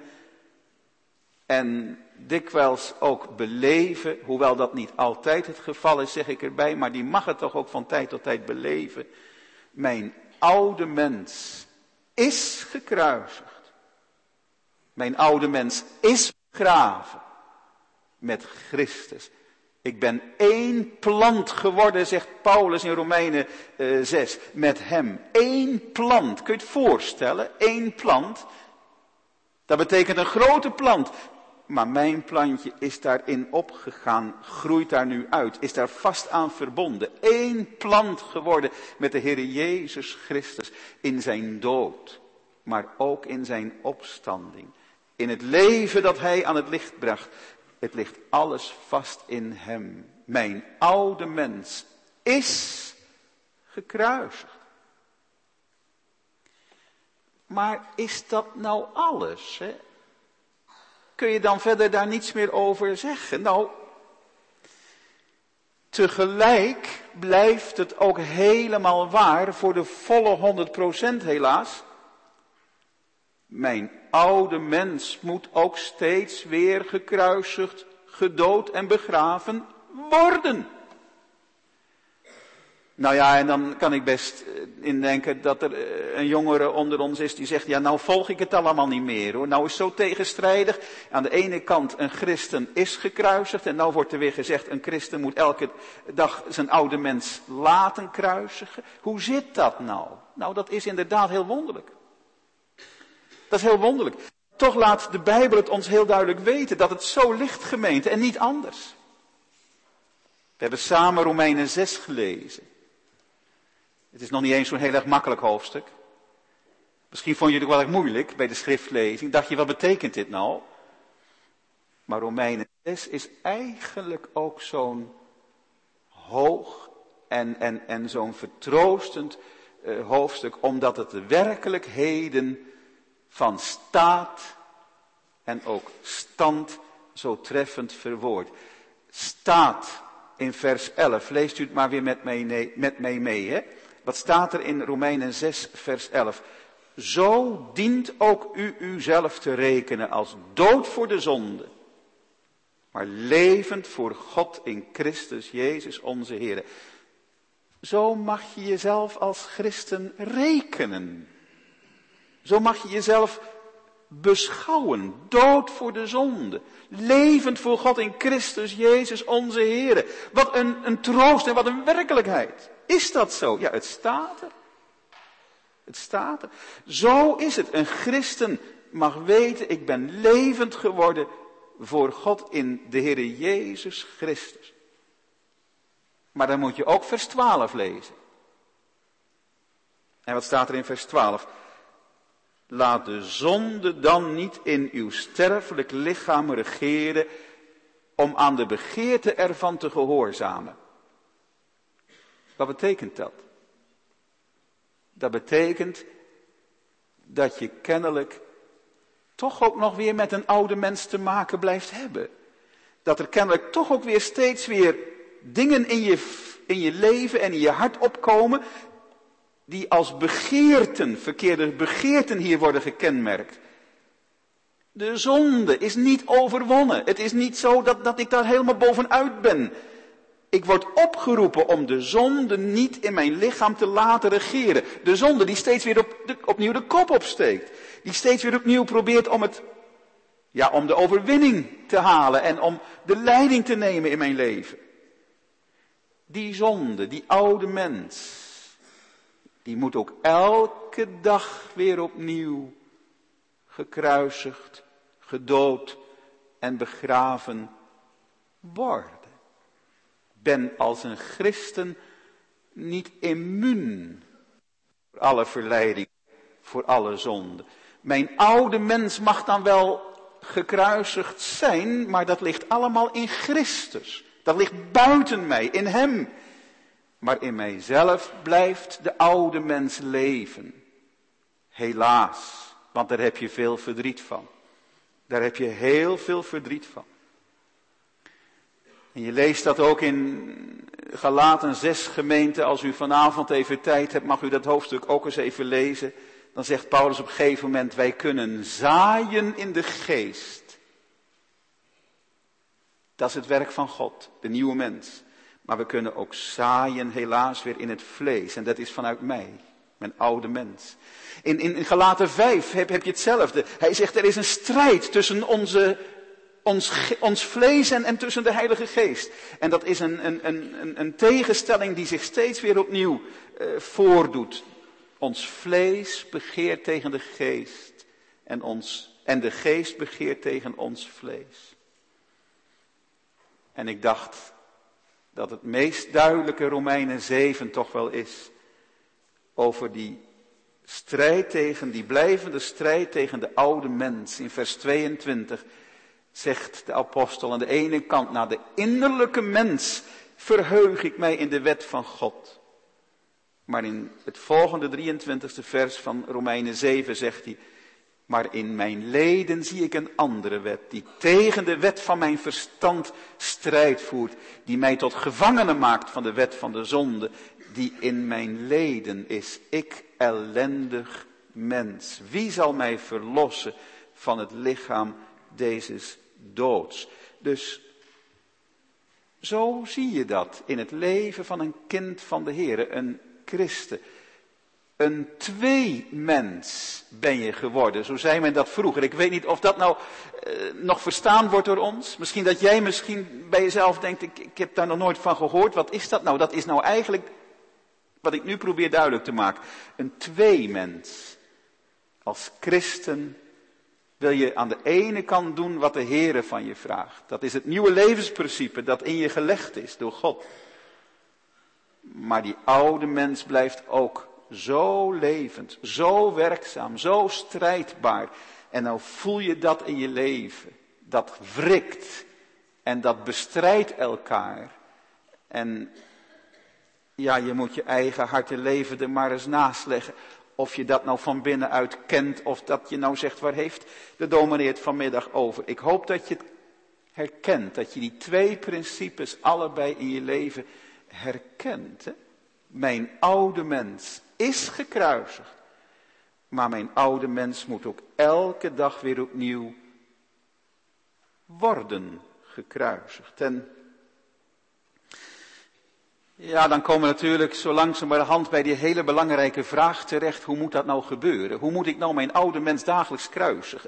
en dikwijls ook beleven, hoewel dat niet altijd het geval is, zeg ik erbij, maar die mag het toch ook van tijd tot tijd beleven. Mijn oude mens is gekruisigd. Mijn oude mens is begraven met Christus. Ik ben één plant geworden, zegt Paulus in Romeinen 6, met hem. Eén plant, kun je het voorstellen? Eén plant. Dat betekent een grote plant. Maar mijn plantje is daarin opgegaan, groeit daar nu uit, is daar vast aan verbonden. Eén plant geworden met de Heere Jezus Christus in zijn dood, maar ook in zijn opstanding. In het leven dat hij aan het licht bracht. Het ligt alles vast in hem. Mijn oude mens is gekruisigd. Maar is dat nou alles? Hè? Kun je dan verder daar niets meer over zeggen? Nou, tegelijk blijft het ook helemaal waar voor de volle 100% helaas. Mijn oude mens moet ook steeds weer gekruisigd, gedood en begraven worden. Nou ja, en dan kan ik best indenken dat er een jongere onder ons is die zegt, ja nou volg ik het allemaal niet meer hoor. Nou is het zo tegenstrijdig. Aan de ene kant een christen is gekruisigd en nou wordt er weer gezegd, een christen moet elke dag zijn oude mens laten kruisigen. Hoe zit dat nou? Nou dat is inderdaad heel wonderlijk. Dat is heel wonderlijk. Toch laat de Bijbel het ons heel duidelijk weten dat het zo ligt, gemeente, en niet anders. We hebben samen Romeinen 6 gelezen. Het is nog niet eens zo'n heel erg makkelijk hoofdstuk. Misschien vond je het ook wel erg moeilijk bij de schriftlezing. Dacht je, wat betekent dit nou? Maar Romeinen 6 is eigenlijk ook zo'n hoog en zo'n vertroostend hoofdstuk, omdat het de werkelijkheden van staat en ook stand zo treffend verwoordt. Staat in vers 11, leest u het maar weer met mij mee. Hè? Wat staat er in Romeinen 6 vers 11? Zo dient ook u uzelf te rekenen als dood voor de zonde. maar levend voor God in Christus Jezus onze Heer. Zo mag je jezelf als christen rekenen. Zo mag je jezelf beschouwen. Dood voor de zonde. Levend voor God in Christus Jezus onze Heer. Wat een troost en wat een werkelijkheid. Is dat zo? Ja, het staat er. Het staat er. Zo is het. Een christen mag weten, ik ben levend geworden voor God in de Heer Jezus Christus. Maar dan moet je ook vers 12 lezen. En wat staat er in vers 12? Laat de zonde dan niet in uw sterfelijk lichaam regeren, om aan de begeerte ervan te gehoorzamen. Wat betekent dat? Dat betekent dat je kennelijk toch ook nog weer met een oude mens te maken blijft hebben. Dat er kennelijk toch ook weer steeds weer dingen in je leven en in je hart opkomen die als begeerten, verkeerde begeerten hier worden gekenmerkt. De zonde is niet overwonnen. Het is niet zo dat ik daar helemaal bovenuit ben. Ik word opgeroepen om de zonde niet in mijn lichaam te laten regeren. De zonde die steeds weer opnieuw de kop opsteekt. Die steeds weer opnieuw probeert om de overwinning te halen en om de leiding te nemen in mijn leven. Die zonde, die oude mens, die moet ook elke dag weer opnieuw gekruisigd, gedood en begraven worden. Ben als een christen niet immuun voor alle verleiding, voor alle zonde. Mijn oude mens mag dan wel gekruisigd zijn, maar dat ligt allemaal in Christus. Dat ligt buiten mij, in Hem. Maar in mijzelf blijft de oude mens leven. Helaas, want daar heb je veel verdriet van. Daar heb je heel veel verdriet van. En je leest dat ook in Galaten 6 gemeente. Als u vanavond even tijd hebt, mag u dat hoofdstuk ook eens even lezen. Dan zegt Paulus op een gegeven moment, wij kunnen zaaien in de geest. Dat is het werk van God, de nieuwe mens. Maar we kunnen ook zaaien helaas weer in het vlees. En dat is vanuit mij, mijn oude mens. In Galaten 5 heb je hetzelfde. Hij zegt, er is een strijd tussen ons vlees en tussen de Heilige Geest. En dat is een tegenstelling die zich steeds weer opnieuw voordoet. Ons vlees begeert tegen de geest. En de geest begeert tegen ons vlees. En ik dacht dat het meest duidelijke Romeinen 7 toch wel is. Over die blijvende strijd tegen de oude mens. In vers 22 zegt de apostel aan de ene kant, naar de innerlijke mens verheug ik mij in de wet van God. Maar in het volgende 23e vers van Romeinen 7 zegt hij, maar in mijn leden zie ik een andere wet, die tegen de wet van mijn verstand strijd voert, die mij tot gevangene maakt van de wet van de zonde, die in mijn leden is. Ik ellendig mens. Wie zal mij verlossen van het lichaam dezes doods? Dus zo zie je dat in het leven van een kind van de Heere, een christen. Een tweemens ben je geworden, zo zei men dat vroeger. Ik weet niet of dat nou nog verstaan wordt door ons. Misschien dat jij bij jezelf denkt, ik heb daar nog nooit van gehoord. Wat is dat nou? Dat is nou eigenlijk wat ik nu probeer duidelijk te maken. Een tweemens. Als christen wil je aan de ene kant doen wat de Heere van je vraagt. Dat is het nieuwe levensprincipe dat in je gelegd is door God. Maar die oude mens blijft ook zo levend, zo werkzaam, zo strijdbaar. En nou voel je dat in je leven. Dat wrikt en dat bestrijdt elkaar. En ja, je moet je eigen hart en leven er maar eens naast leggen. Of je dat nou van binnenuit kent, of dat je nou zegt, waar heeft de dominee het vanmiddag over? Ik hoop dat je het herkent, dat je die twee principes allebei in je leven herkent. Hè? Mijn oude mens is gekruisigd, maar mijn oude mens moet ook elke dag weer opnieuw worden gekruisigd. En ja, dan komen we natuurlijk zo langzamerhand bij die hele belangrijke vraag terecht. Hoe moet dat nou gebeuren? Hoe moet ik nou mijn oude mens dagelijks kruisigen?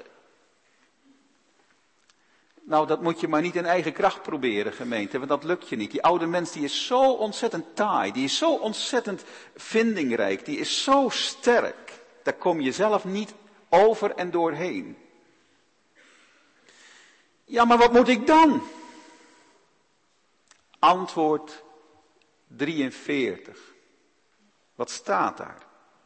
Nou, dat moet je maar niet in eigen kracht proberen, gemeente, want dat lukt je niet. Die oude mens die is zo ontzettend taai, die is zo ontzettend vindingrijk, die is zo sterk. Daar kom je zelf niet over en doorheen. Ja, maar wat moet ik dan? Antwoord 43. Wat staat daar?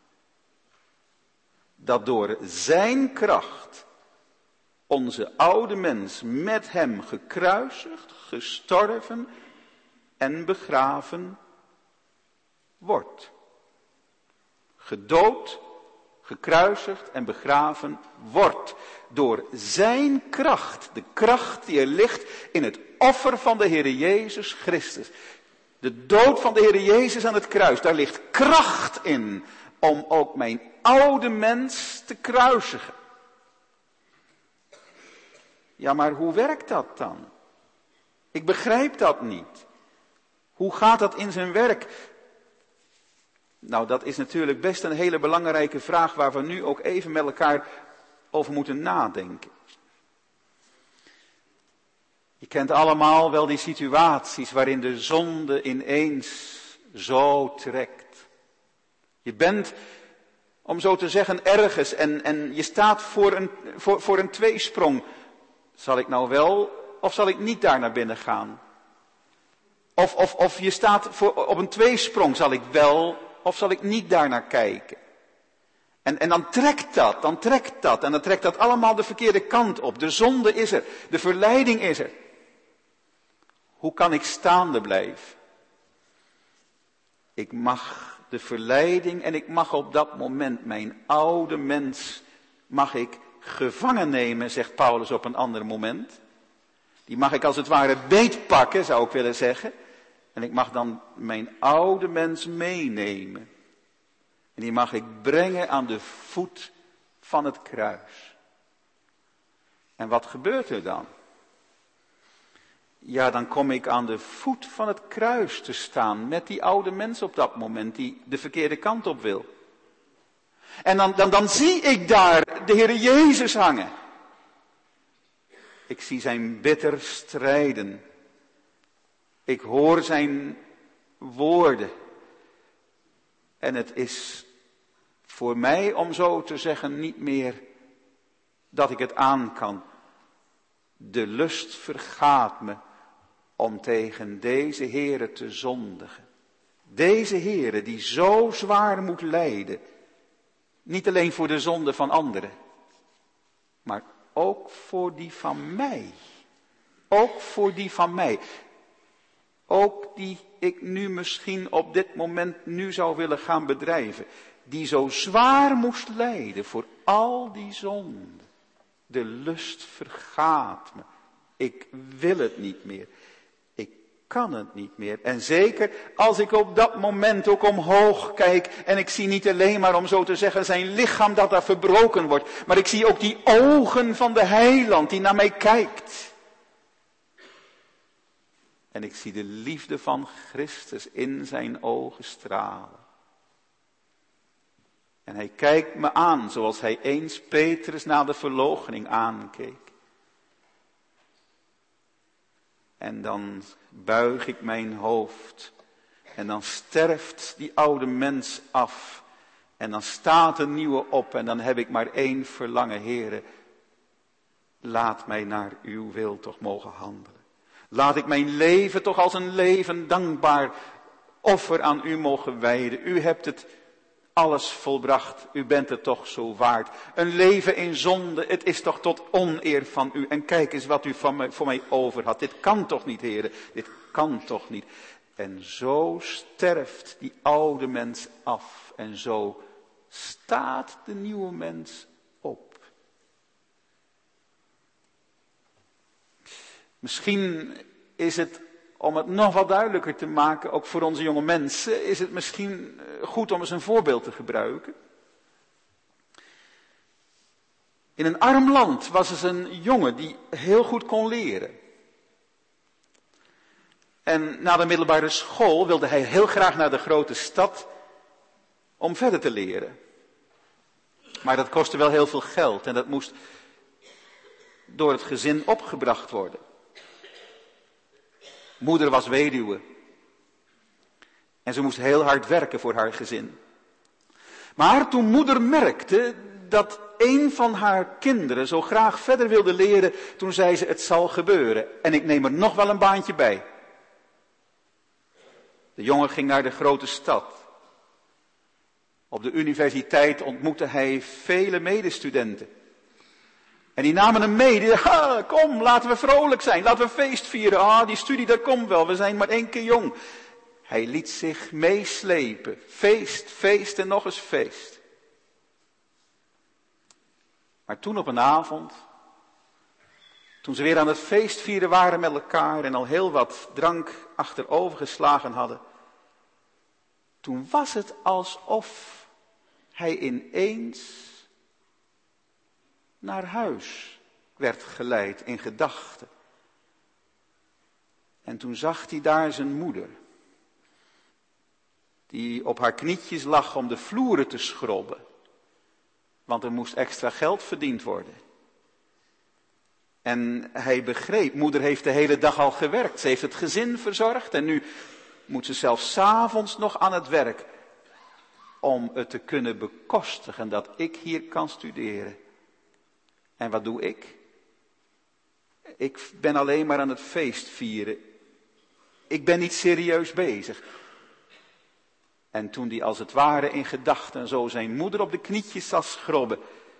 Dat door zijn kracht onze oude mens met hem gekruisigd, gestorven en begraven wordt. Gedood, gekruisigd en begraven wordt. Door zijn kracht, de kracht die er ligt in het offer van de Heer Jezus Christus. De dood van de Heer Jezus aan het kruis, daar ligt kracht in om ook mijn oude mens te kruisigen. Ja, maar hoe werkt dat dan? Ik begrijp dat niet. Hoe gaat dat in zijn werk? Nou, dat is natuurlijk best een hele belangrijke vraag waar we nu ook even met elkaar over moeten nadenken. Je kent allemaal wel die situaties waarin de zonde ineens zo trekt. Je bent, om zo te zeggen, ergens en je staat voor een tweesprong. Zal ik nou wel of zal ik niet daar naar binnen gaan? Of je staat op een tweesprong, zal ik wel of zal ik niet daar naar kijken? En dan trekt dat. En dan trekt dat allemaal de verkeerde kant op. De zonde is er. De verleiding is er. Hoe kan ik staande blijven? Ik mag de verleiding en ik mag op dat moment mijn oude mens, mag ik gevangen nemen, zegt Paulus op een ander moment. Die mag ik als het ware beetpakken, zou ik willen zeggen. En ik mag dan mijn oude mens meenemen. En die mag ik brengen aan de voet van het kruis. En wat gebeurt er dan? Ja, dan kom ik aan de voet van het kruis te staan met die oude mens op dat moment die de verkeerde kant op wil. En dan zie ik daar de Heer Jezus hangen. Ik zie zijn bitter strijden. Ik hoor zijn woorden. En het is voor mij, om zo te zeggen, niet meer dat ik het aan kan. De lust vergaat me om tegen deze Heere te zondigen. Deze Heere die zo zwaar moet lijden. Niet alleen voor de zonde van anderen, maar ook voor die van mij. Ook voor die van mij. Ook die ik nu misschien op dit moment nu zou willen gaan bedrijven. Die zo zwaar moest lijden voor al die zonden. De lust vergaat me. Ik wil het niet meer. Ik kan het niet meer. En zeker als ik op dat moment ook omhoog kijk. En ik zie niet alleen maar, om zo te zeggen, zijn lichaam dat daar verbroken wordt. Maar ik zie ook die ogen van de Heiland die naar mij kijkt. En ik zie de liefde van Christus in zijn ogen stralen. En hij kijkt me aan zoals hij eens Petrus na de verloochening aankeek. En dan buig ik mijn hoofd. En dan sterft die oude mens af. En dan staat een nieuwe op. En dan heb ik maar één verlangen, Heere. Laat mij naar uw wil toch mogen handelen. Laat ik mijn leven toch als een leven dankbaar offer aan u mogen wijden. U hebt het alles volbracht. U bent het toch zo waard. Een leven in zonde, het is toch tot oneer van u. En kijk eens wat u voor mij over had. Dit kan toch niet, Heere. Dit kan toch niet. En zo sterft die oude mens af. En zo staat de nieuwe mens op. Misschien is het, om het nog wat duidelijker te maken, ook voor onze jonge mensen, is het misschien goed om eens een voorbeeld te gebruiken. In een arm land was er een jongen die heel goed kon leren. En na de middelbare school wilde hij heel graag naar de grote stad om verder te leren. Maar dat kostte wel heel veel geld en dat moest door het gezin opgebracht worden. Moeder was weduwe. En ze moest heel hard werken voor haar gezin. Maar toen moeder merkte dat een van haar kinderen zo graag verder wilde leren, toen zei ze: het zal gebeuren en ik neem er nog wel een baantje bij. De jongen ging naar de grote stad. Op de universiteit ontmoette hij vele medestudenten. En die namen hem mee. Kom, laten we vrolijk zijn, laten we feest vieren. Die studie, dat komt wel, we zijn maar 1 keer jong. Hij liet zich meeslepen. Feest, feest en nog eens feest. Maar toen op een avond, toen ze weer aan het feest vieren waren met elkaar en al heel wat drank achterover geslagen hadden, toen was het alsof hij ineens naar huis werd geleid in gedachten. En toen zag hij daar zijn moeder, die op haar knietjes lag om de vloeren te schrobben, want er moest extra geld verdiend worden. En hij begreep, moeder heeft de hele dag al gewerkt, ze heeft het gezin verzorgd en nu moet ze zelfs 's avonds nog aan het werk om het te kunnen bekostigen dat ik hier kan studeren. En wat doe ik? Ik ben alleen maar aan het feest vieren. Ik ben niet serieus bezig. En toen die als het ware in gedachten zo zijn moeder op de knietjes zag schrobben,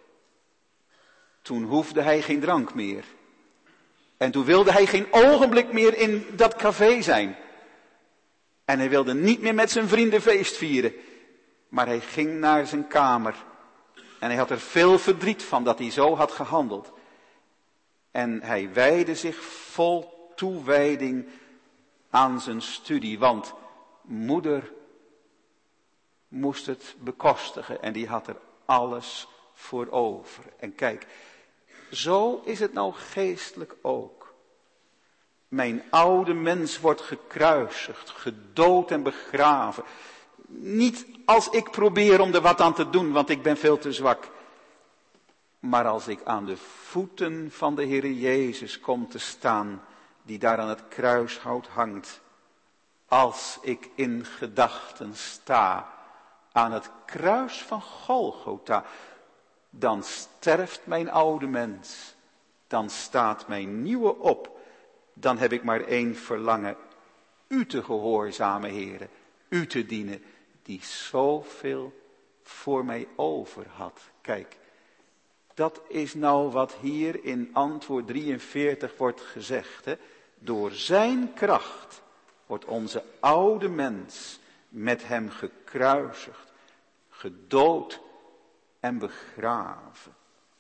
toen hoefde hij geen drank meer. En toen wilde hij geen ogenblik meer in dat café zijn. En hij wilde niet meer met zijn vrienden feest vieren. Maar hij ging naar zijn kamer. En hij had er veel verdriet van dat hij zo had gehandeld. En hij wijdde zich vol toewijding aan zijn studie. Want moeder moest het bekostigen. En die had er alles voor over. En kijk, zo is het nou geestelijk ook. Mijn oude mens wordt gekruisigd, gedood en begraven. Niet als ik probeer om er wat aan te doen, want ik ben veel te zwak. Maar als ik aan de voeten van de Heere Jezus kom te staan, die daar aan het kruishout hangt. Als ik in gedachten sta aan het kruis van Golgotha, dan sterft mijn oude mens. Dan staat mijn nieuwe op. Dan heb ik maar 1 verlangen. U te gehoorzamen, Heere. U te dienen, die zoveel voor mij over had. Kijk, dat is nou wat hier in antwoord 43 wordt gezegd. Hè? Door zijn kracht wordt onze oude mens met hem gekruisigd, gedood en begraven.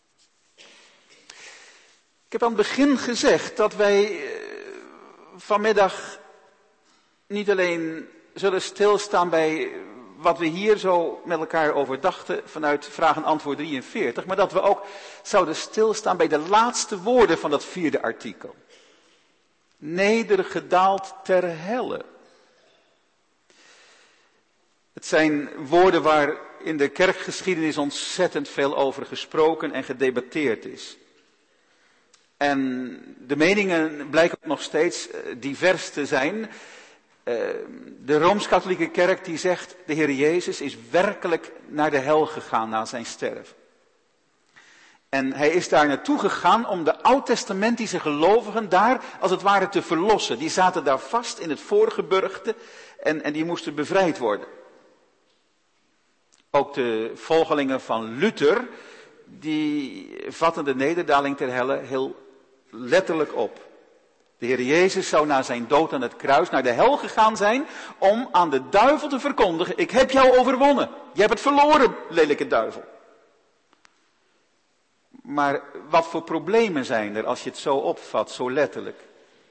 Ik heb aan het begin gezegd dat wij vanmiddag niet alleen zullen stilstaan bij wat we hier zo met elkaar over dachten vanuit vraag en antwoord 43, maar dat we ook zouden stilstaan bij de laatste woorden van dat 4e artikel. Nedergedaald ter helle. Het zijn woorden waar in de kerkgeschiedenis ontzettend veel over gesproken en gedebatteerd is. En de meningen blijken ook nog steeds divers te zijn. De Rooms-Katholieke Kerk die zegt, de Heer Jezus is werkelijk naar de hel gegaan na zijn sterven. En hij is daar naartoe gegaan om de oud-testamentische gelovigen daar als het ware te verlossen. Die zaten daar vast in het voorgeburgte en die moesten bevrijd worden. Ook de volgelingen van Luther, die vatten de nederdaling ter helle heel letterlijk op. De Heer Jezus zou na zijn dood aan het kruis naar de hel gegaan zijn om aan de duivel te verkondigen, ik heb jou overwonnen. Je hebt het verloren, lelijke duivel. Maar wat voor problemen zijn er als je het zo opvat, zo letterlijk?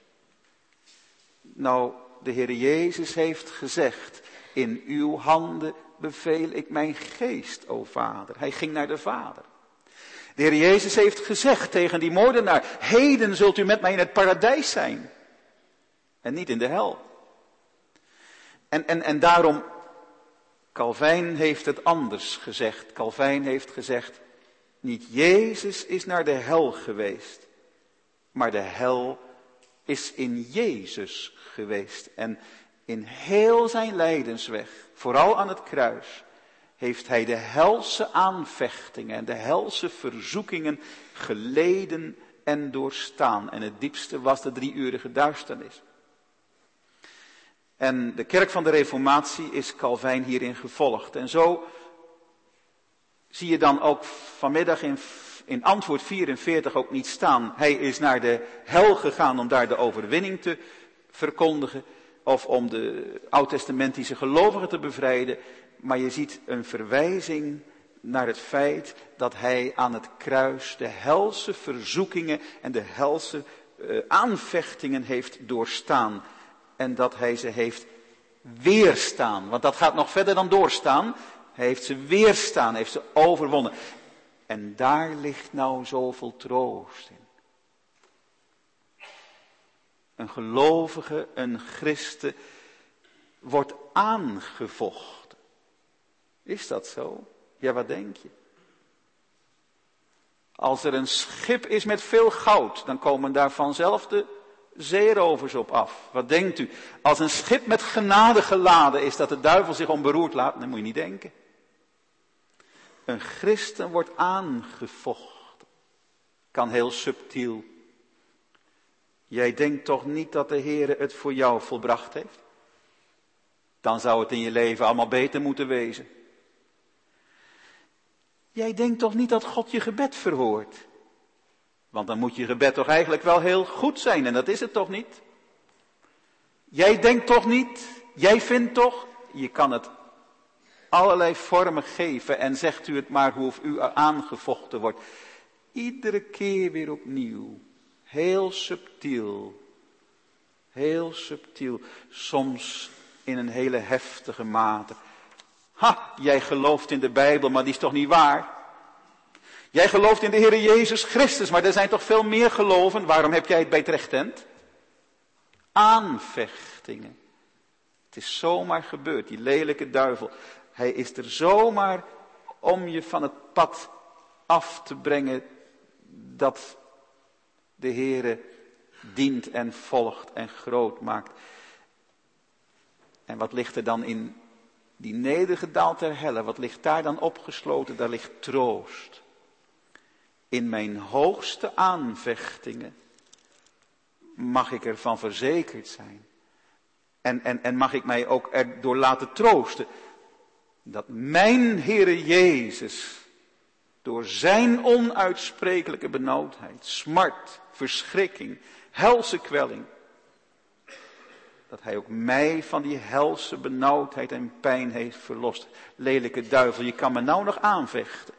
Nou, de Heer Jezus heeft gezegd, in uw handen beveel ik mijn geest, o Vader. Hij ging naar de Vader. De Heer Jezus heeft gezegd tegen die moordenaar, heden zult u met mij in het paradijs zijn. En niet in de hel. En daarom, Calvijn heeft het anders gezegd. Calvijn heeft gezegd, niet Jezus is naar de hel geweest, maar de hel is in Jezus geweest. En in heel zijn lijdensweg, vooral aan het kruis, heeft hij de helse aanvechtingen en de helse verzoekingen geleden en doorstaan. En het diepste was de 3-urige duisternis. En de kerk van de Reformatie is Calvijn hierin gevolgd. En zo zie je dan ook vanmiddag in antwoord 44 ook niet staan. Hij is naar de hel gegaan om daar de overwinning te verkondigen. Of om de oud-testamentische gelovigen te bevrijden. Maar je ziet een verwijzing naar het feit dat hij aan het kruis de helse verzoekingen en de helse aanvechtingen heeft doorstaan. En dat hij ze heeft weerstaan. Want dat gaat nog verder dan doorstaan. Hij heeft ze weerstaan, heeft ze overwonnen. En daar ligt nou zoveel troost in. Een gelovige, een christen, wordt aangevochten. Is dat zo? Ja, wat denk je? Als er een schip is met veel goud, dan komen daar vanzelf de zeerovers op af. Wat denkt u? Als een schip met genade geladen is, dat de duivel zich onberoerd laat, dan moet je niet denken. Een christen wordt aangevochten. Kan heel subtiel. Jij denkt toch niet dat de Heere het voor jou volbracht heeft? Dan zou het in je leven allemaal beter moeten wezen. Jij denkt toch niet dat God je gebed verhoort? Want dan moet je gebed toch eigenlijk wel heel goed zijn en dat is het toch niet? Jij denkt toch niet, jij vindt toch, je kan het allerlei vormen geven en zegt u het maar hoe u aangevochten wordt. Iedere keer weer opnieuw, heel subtiel, soms in een hele heftige mate. Ha, jij gelooft in de Bijbel, maar die is toch niet waar? Jij gelooft in de Heere Jezus Christus, maar er zijn toch veel meer geloven. Waarom heb jij het bij het recht end? Aanvechtingen. Het is zomaar gebeurd, die lelijke duivel. Hij is er zomaar om je van het pad af te brengen dat de Heere dient en volgt en groot maakt. En wat ligt er dan in die nedergedaald ter helle? Wat ligt daar dan opgesloten? Daar ligt troost. In mijn hoogste aanvechtingen mag ik ervan verzekerd zijn. En mag ik mij ook erdoor laten troosten. Dat mijn Heere Jezus door zijn onuitsprekelijke benauwdheid, smart, verschrikking, helse kwelling. Dat hij ook mij van die helse benauwdheid en pijn heeft verlost. Lelijke duivel, je kan me nou nog aanvechten.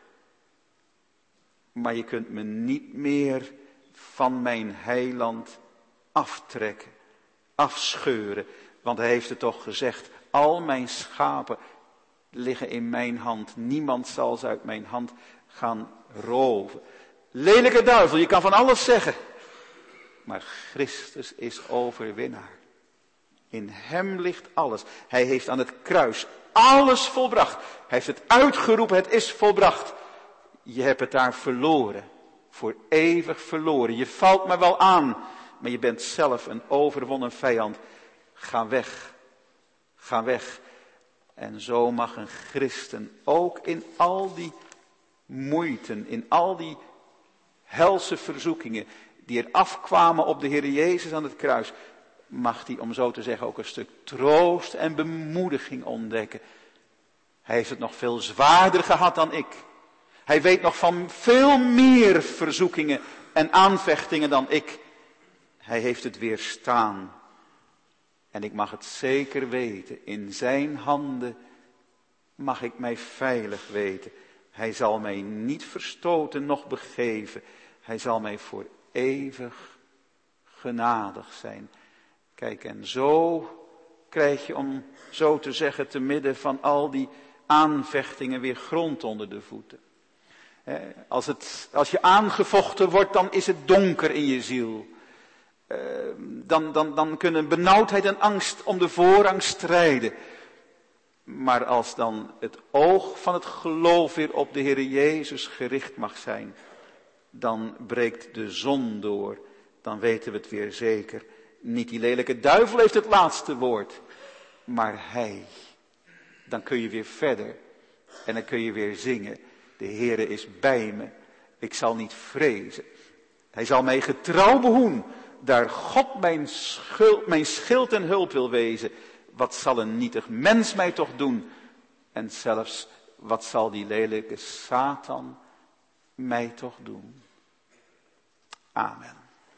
Maar je kunt me niet meer van mijn heiland aftrekken, afscheuren. Want hij heeft het toch gezegd, al mijn schapen liggen in mijn hand. Niemand zal ze uit mijn hand gaan roven. Lelijke duivel, je kan van alles zeggen. Maar Christus is overwinnaar. In hem ligt alles. Hij heeft aan het kruis alles volbracht. Hij heeft het uitgeroepen, het is volbracht. Je hebt het daar verloren. Voor eeuwig verloren. Je valt me wel aan. Maar je bent zelf een overwonnen vijand. Ga weg. Ga weg. En zo mag een christen ook in al die moeiten, in al die helse verzoekingen die er afkwamen op de Heer Jezus aan het kruis, mag hij, om zo te zeggen, ook een stuk troost en bemoediging ontdekken. Hij heeft het nog veel zwaarder gehad dan ik. Hij weet nog van veel meer verzoekingen en aanvechtingen dan ik. Hij heeft het weerstaan. En ik mag het zeker weten, in zijn handen mag ik mij veilig weten. Hij zal mij niet verstoten, noch begeven. Hij zal mij voor eeuwig genadig zijn. Kijk, en zo krijg je, om zo te zeggen, te midden van al die aanvechtingen weer grond onder de voeten. Als je aangevochten wordt, dan is het donker in je ziel. Dan kunnen benauwdheid en angst om de voorrang strijden. Maar als dan het oog van het geloof weer op de Heere Jezus gericht mag zijn, dan breekt de zon door. Dan weten we het weer zeker. Niet die lelijke duivel heeft het laatste woord, maar Hij. Dan kun je weer verder en dan kun je weer zingen. De Heere is bij me, ik zal niet vrezen. Hij zal mij getrouw behoeden, daar God mijn schild en hulp wil wezen. Wat zal een nietig mens mij toch doen? En zelfs, wat zal die lelijke Satan mij toch doen? Amen.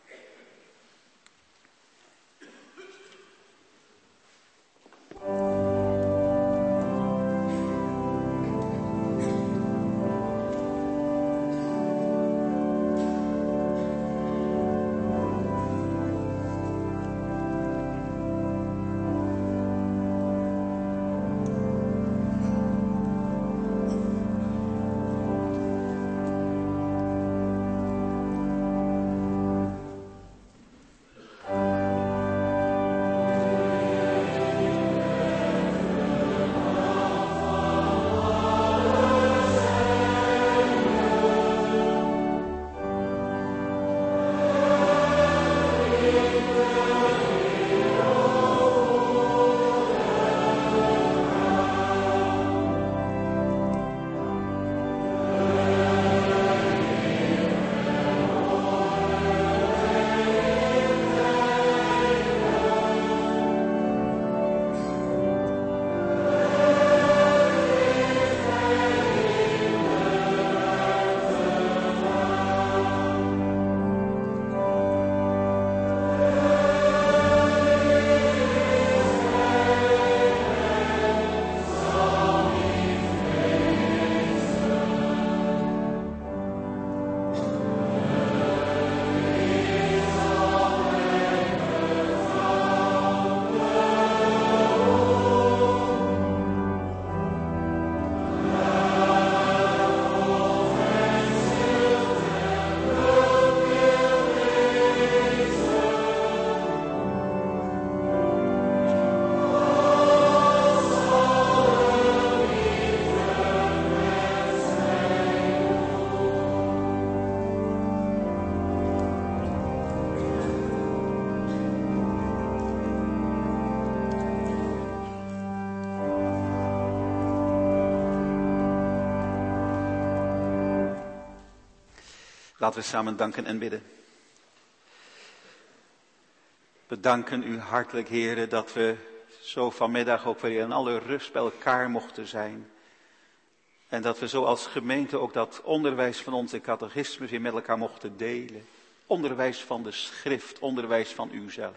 Laten we samen danken en bidden. We danken u hartelijk, Heere, dat we zo vanmiddag ook weer in alle rust bij elkaar mochten zijn. En dat we zo als gemeente ook dat onderwijs van onze catechismus weer met elkaar mochten delen. Onderwijs van de schrift, onderwijs van uzelf.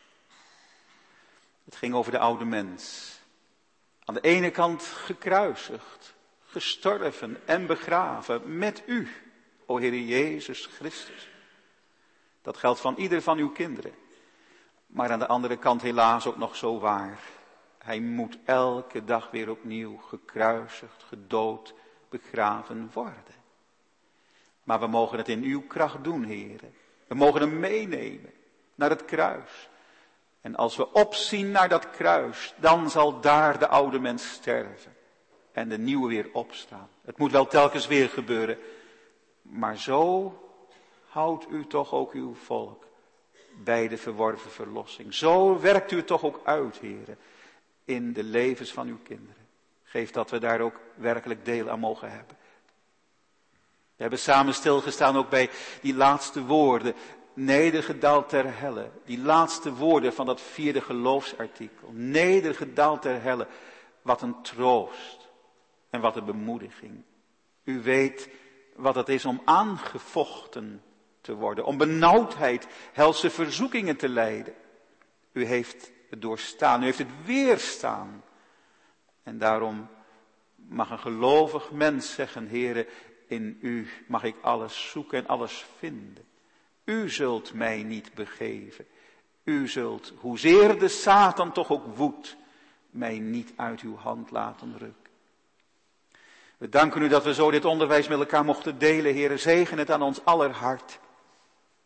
Het ging over de oude mens. Aan de ene kant gekruisigd, gestorven en begraven met u, o Heere Jezus Christus. Dat geldt van ieder van uw kinderen. Maar aan de andere kant helaas ook nog zo waar. Hij moet elke dag weer opnieuw gekruisigd, gedood, begraven worden. Maar we mogen het in uw kracht doen, Heere. We mogen hem meenemen naar het kruis. En als we opzien naar dat kruis, dan zal daar de oude mens sterven. En de nieuwe weer opstaan. Het moet wel telkens weer gebeuren. Maar zo houdt u toch ook uw volk bij de verworven verlossing. Zo werkt u het toch ook uit, Heere, in de levens van uw kinderen. Geef dat we daar ook werkelijk deel aan mogen hebben. We hebben samen stilgestaan ook bij die laatste woorden, nedergedaald ter helle. Die laatste woorden van dat 4e geloofsartikel. Nedergedaald ter helle. Wat een troost en wat een bemoediging. U weet wat het is om aangevochten te worden, om benauwdheid, helse verzoekingen te lijden. U heeft het doorstaan, u heeft het weerstaan. En daarom mag een gelovig mens zeggen, Heere, in u mag ik alles zoeken en alles vinden. U zult mij niet begeven. U zult, hoezeer de Satan toch ook woedt, mij niet uit uw hand laten rukken. We danken u dat we zo dit onderwijs met elkaar mochten delen, Heere. Zegen het aan ons aller hart.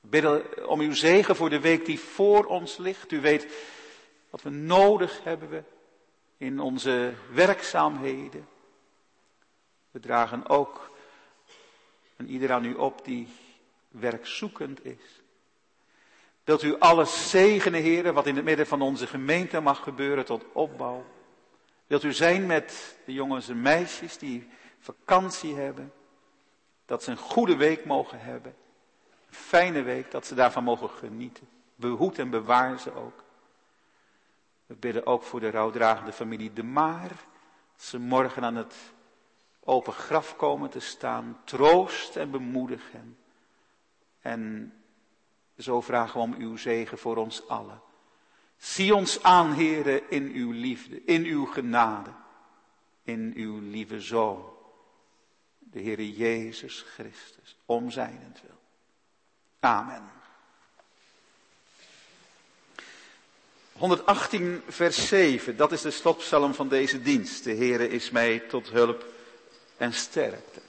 bidden om uw zegen voor de week die voor ons ligt. U weet wat we nodig hebben in onze werkzaamheden. We dragen ook een ieder aan u op die werkzoekend is. Wilt u alles zegenen, Heere, wat in het midden van onze gemeente mag gebeuren tot opbouw. Wilt u zijn met de jongens en meisjes die vakantie hebben. Dat ze een goede week mogen hebben. Een fijne week, dat ze daarvan mogen genieten. Behoed en bewaar ze ook. We bidden ook voor de rouwdragende familie De Maar. Dat ze morgen aan het open graf komen te staan. Troost en bemoedig hen. En zo vragen we om uw zegen voor ons allen. Zie ons aan, Heere, in uw liefde, in uw genade, in uw lieve Zoon, de Heere Jezus Christus, om zijnentwil. Amen. 118 vers 7, dat is de slotpsalm van deze dienst. De Heere is mij tot hulp en sterkte.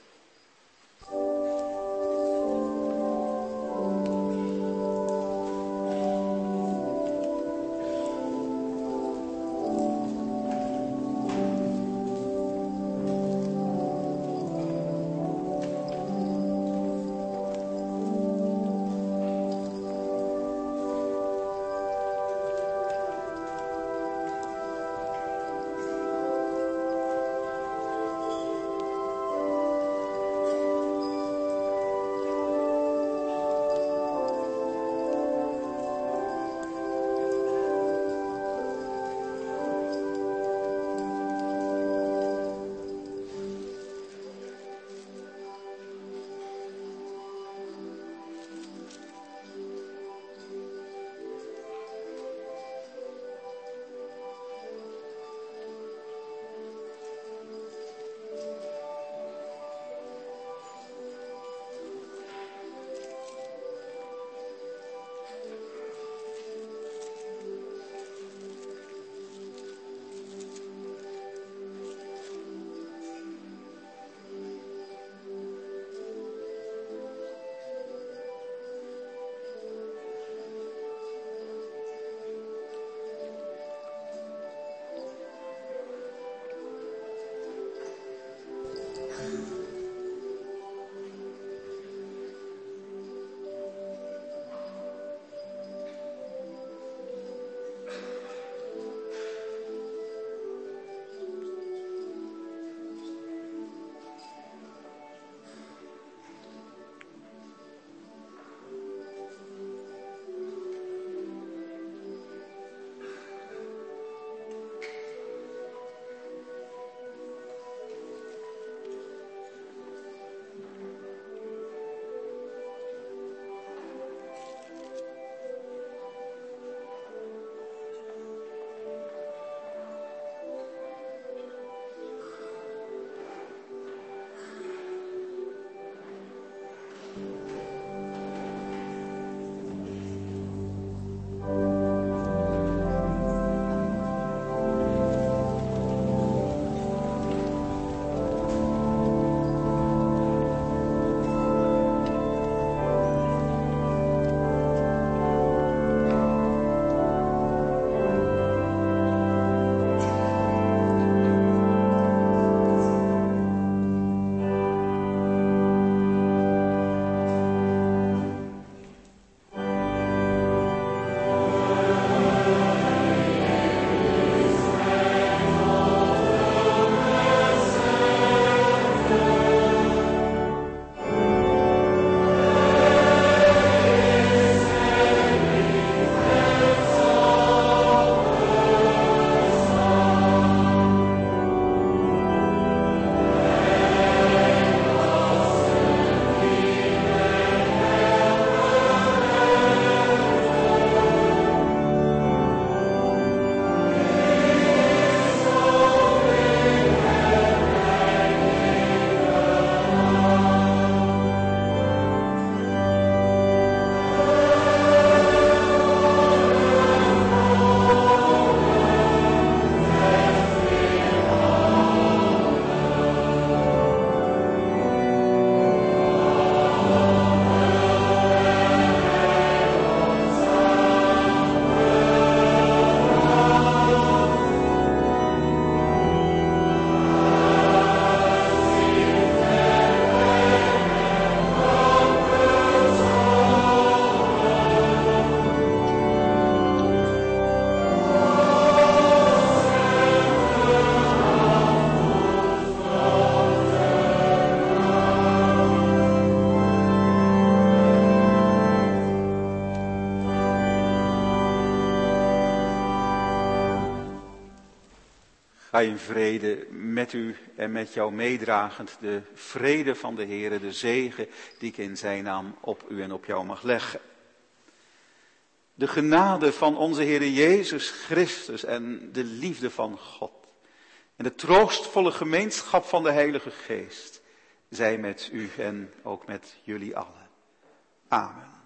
Ga in vrede met u en met jou meedragend de vrede van de Heere, de zegen die ik in zijn naam op u en op jou mag leggen. De genade van onze Heere Jezus Christus en de liefde van God en de troostvolle gemeenschap van de Heilige Geest zij met u en ook met jullie allen. Amen.